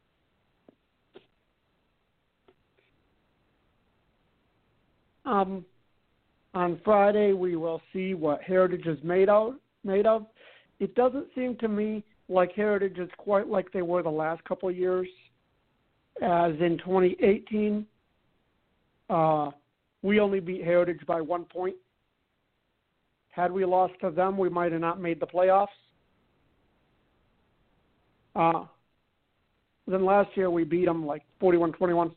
Um, on Friday, we will see what Heritage is made of. Made of. It doesn't seem to me like Heritage is quite like they were the last couple of years. As in twenty eighteen, uh, we only beat Heritage by one point. Had we lost to them, we might have not made the playoffs. Uh, then last year we beat them like forty-one twenty-one,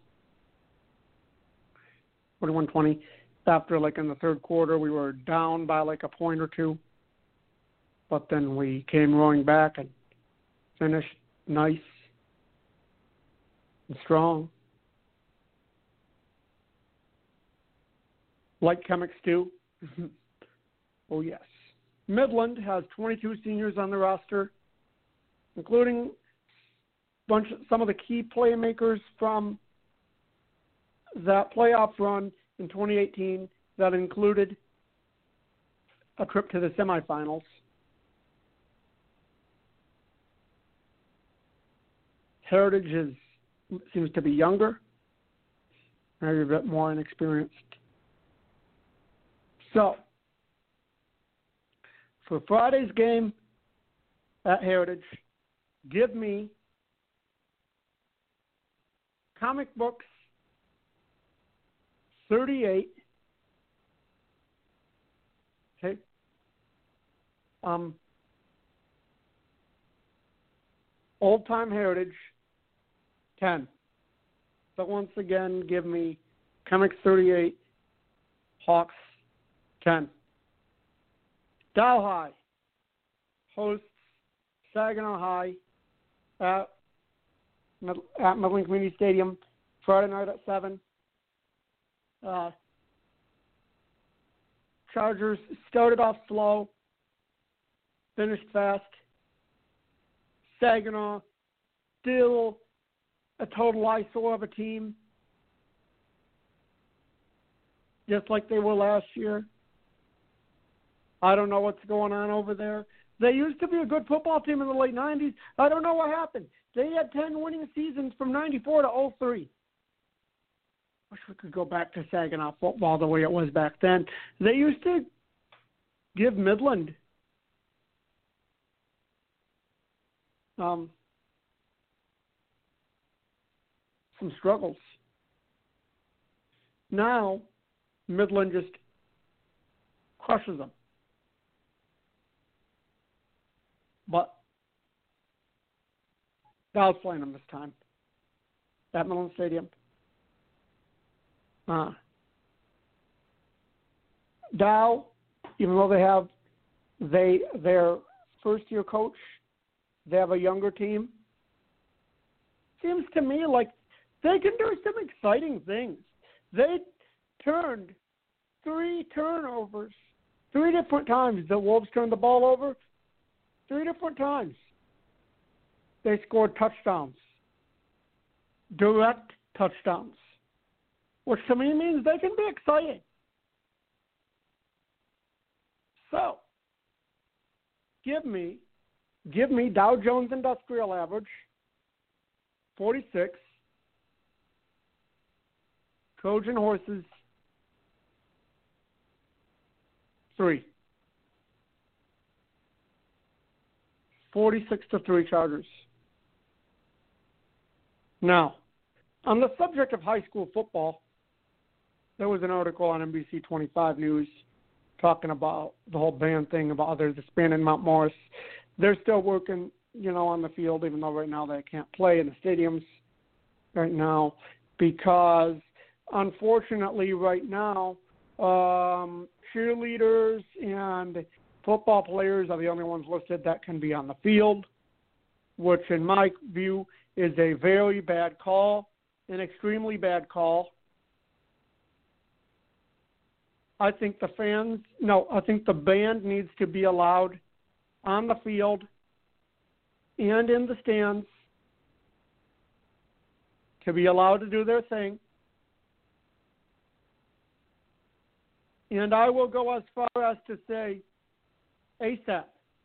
forty-one twenty. After like in the third quarter, we were down by like a point or two. But then we came roaring back and finished nice and strong. Like Chemics do. Oh, yes. Midland has twenty-two seniors on the roster, including bunch some of the key playmakers from that playoff run in twenty eighteen that included a trip to the semifinals. Heritage is, seems to be younger, maybe a bit more inexperienced. So, for Friday's game at Heritage, give me Comic Books thirty-eight. Okay. Um, Old Time Heritage ten. So once again, give me Comics thirty-eight, Hawks ten. Dow High hosts Saginaw High at, at Midland Community Stadium Friday night at seven. Uh, Chargers started off slow, finished fast. Saginaw still a total eyesore of a team, just like they were last year. I don't know what's going on over there. They used to be a good football team in the late nineties. I don't know what happened. They had ten winning seasons from ninety-four to oh three. Wish we could go back to Saginaw football the way it was back then. They used to give Midland um, some struggles. Now, Midland just crushes them. But Dow's playing them this time at Midland Stadium. Uh, Dow, even though they have they their first year coach, they have a younger team. Seems to me like they can do some exciting things. They turned three turnovers, three different times. The Wolves turned the ball over. Three different times. They scored touchdowns, direct touchdowns, which to me means they can be exciting. So, give me, give me Dow Jones Industrial Average, forty-six, Trojan Horses, three. forty-six to three Chargers. Now, on the subject of high school football, there was an article on N B C twenty-five News talking about the whole ban thing, about others disbanding Mount Morris. They're still working, you know, on the field, even though right now they can't play in the stadiums right now because, unfortunately, right now, um, cheerleaders and football players are the only ones listed that can be on the field, which in my view is a very bad call, an extremely bad call. I think the fans, no, I think the band needs to be allowed on the field and in the stands to be allowed to do their thing. And I will go as far as to say ASAP.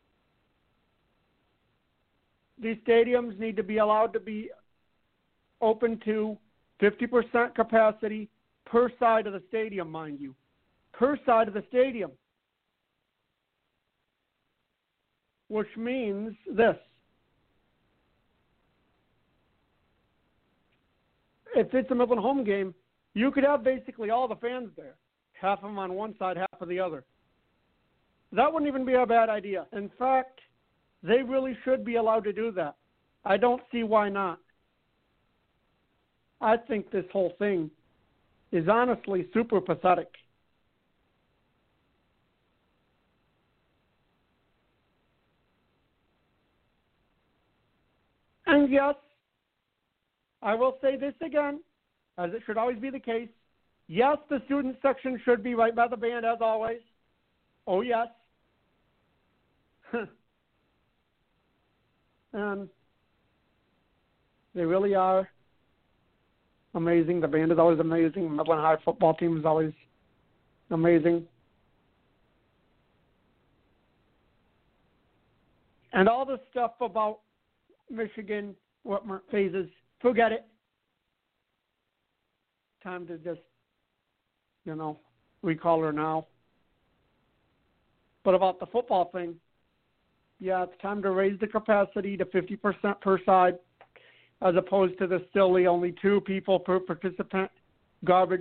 These stadiums need to be allowed to be open to fifty percent capacity per side of the stadium, mind you. Per side of the stadium. Which means this. If it's a Midland home game, you could have basically all the fans there. Half of them on one side, half of the other. That wouldn't even be a bad idea. In fact, they really should be allowed to do that. I don't see why not. I think this whole thing is honestly super pathetic. And yes, I will say this again, as it should always be the case. Yes, the student section should be right by the band, as always. Oh, yes. And they really are amazing. The band is always amazing. The Midland High football team is always amazing. And all the stuff about Michigan, Whitmer phases, forget it. Time to just, you know, recall her now. But about the football thing, yeah, it's time to raise the capacity to fifty percent per side as opposed to the silly only two people per participant garbage.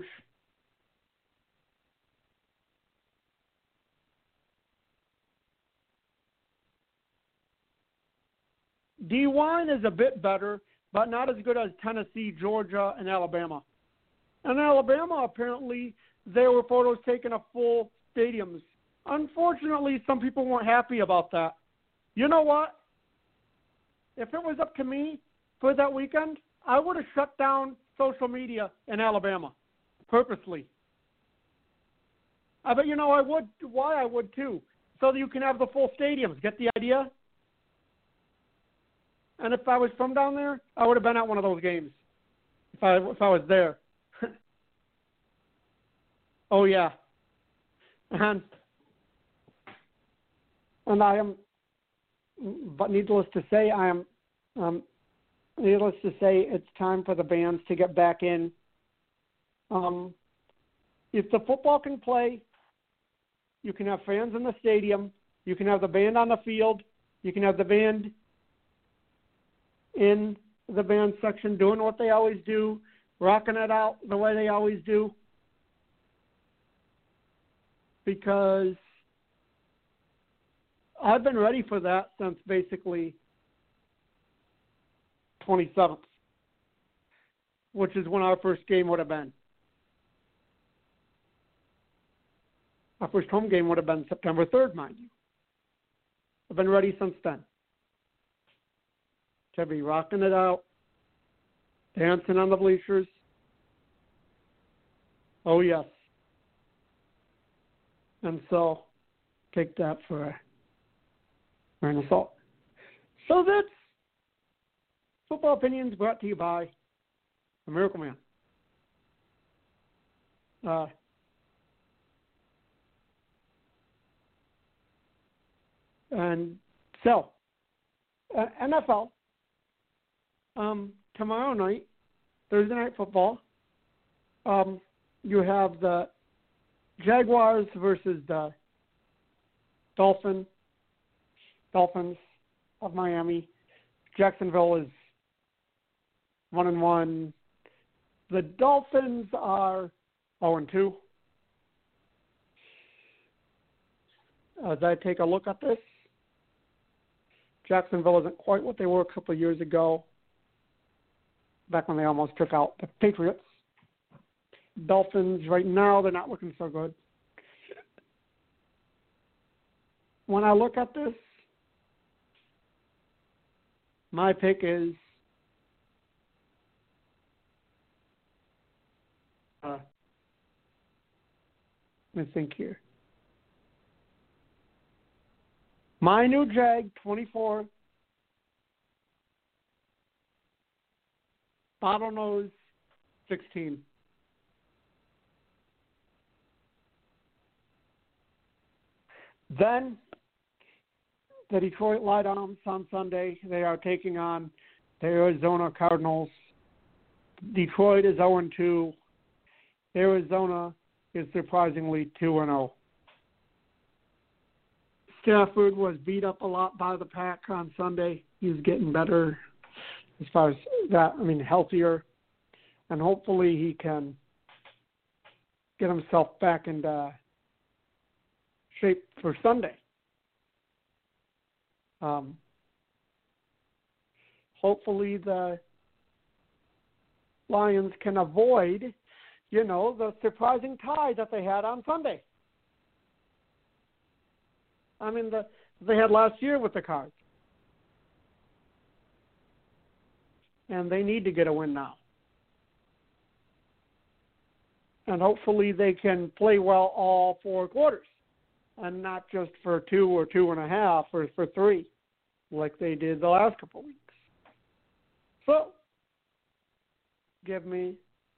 DeWine is a bit better, but not as good as Tennessee, Georgia, and Alabama. In Alabama, apparently, there were photos taken of full stadiums. Unfortunately, some people weren't happy about that. You know what? If it was up to me for that weekend, I would have shut down social media in Alabama, purposely. I bet you know I would, why I would too, so that you can have the full stadiums. Get the idea? And if I was from down there, I would have been at one of those games if I if I was there. Oh, yeah. And, and I am, but needless to say, I am, um, needless to say, it's time for the bands to get back in. Um, if the football can play, you can have fans in the stadium, you can have the band on the field, you can have the band in the band section doing what they always do, rocking it out the way they always do. Because I've been ready for that since basically twenty-seventh, which is when our first game would have been. Our first home game would have been September third, mind you. I've been ready since then to be rocking it out, dancing on the bleachers. Oh, yes. And so, take that for a grain of salt. So that's Football Opinions brought to you by the Miracle Man. Uh, and so, uh, N F L, um, tomorrow night, Thursday Night Football, um, you have the Jaguars versus the Dolphin, Dolphins of Miami. Jacksonville is one and one. The Dolphins are zero and two. As I take a look at this, Jacksonville isn't quite what they were a couple of years ago, back when they almost took out the Patriots. Dolphins, right now, they're not looking so good. When I look at this, my pick is uh, let me think here. My new Jag, twenty-four. Bottlenose, sixteen. Then, the Detroit Lions on Sunday, they are taking on the Arizona Cardinals. Detroit is zero and two. Arizona is surprisingly two and oh. Stafford was beat up a lot by the Pack on Sunday. He's getting better as far as that, I mean, healthier. And hopefully he can get himself back into shape for Sunday. Um, hopefully the Lions can avoid, you know, the surprising tie that they had on Sunday. I mean, the they had last year with the Cards. And they need to get a win now. And hopefully they can play well all four quarters and not just for two or two and a half or for three like they did the last couple of weeks. So, give me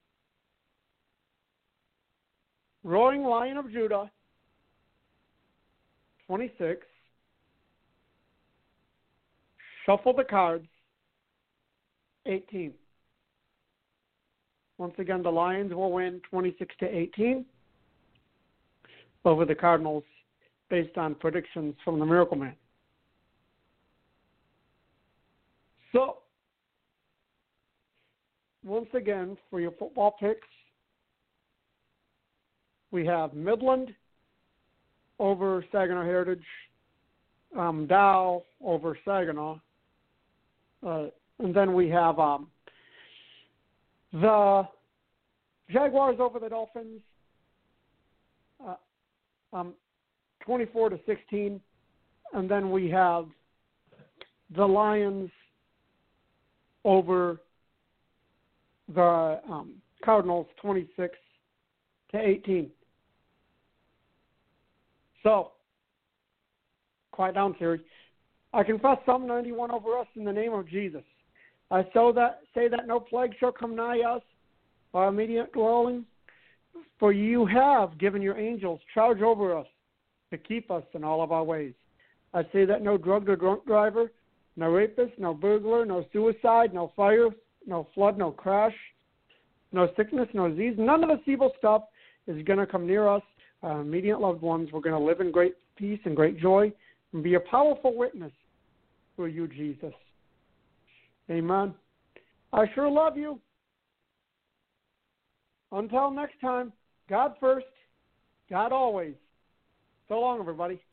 Roaring Lion of Judah, twenty-six. Shuffle the Cards, eighteen. Once again, the Lions will win twenty-six to eighteen over the Cardinals based on predictions from the Miracle Man. So, once again, for your football picks, we have Midland over Saginaw Heritage, um, Dow over Saginaw, uh, and then we have um, the Jaguars over the Dolphins, uh, um, twenty-four to sixteen, and then we have the Lions over the um, Cardinals, twenty-six to eighteen. So, quiet down, Siri. I confess Psalm ninety-one over us in the name of Jesus. I so that say that no plague shall come nigh us, our immediate dwelling. For you have given your angels charge over us to keep us in all of our ways. I say that no drugged or drunk driver, no rapist, no burglar, no suicide, no fire, no flood, no crash, no sickness, no disease, none of this evil stuff is going to come near us. Our immediate loved ones, we're going to live in great peace and great joy and be a powerful witness for you, Jesus. Amen. I sure love you. Until next time, God first, God always. So long, everybody.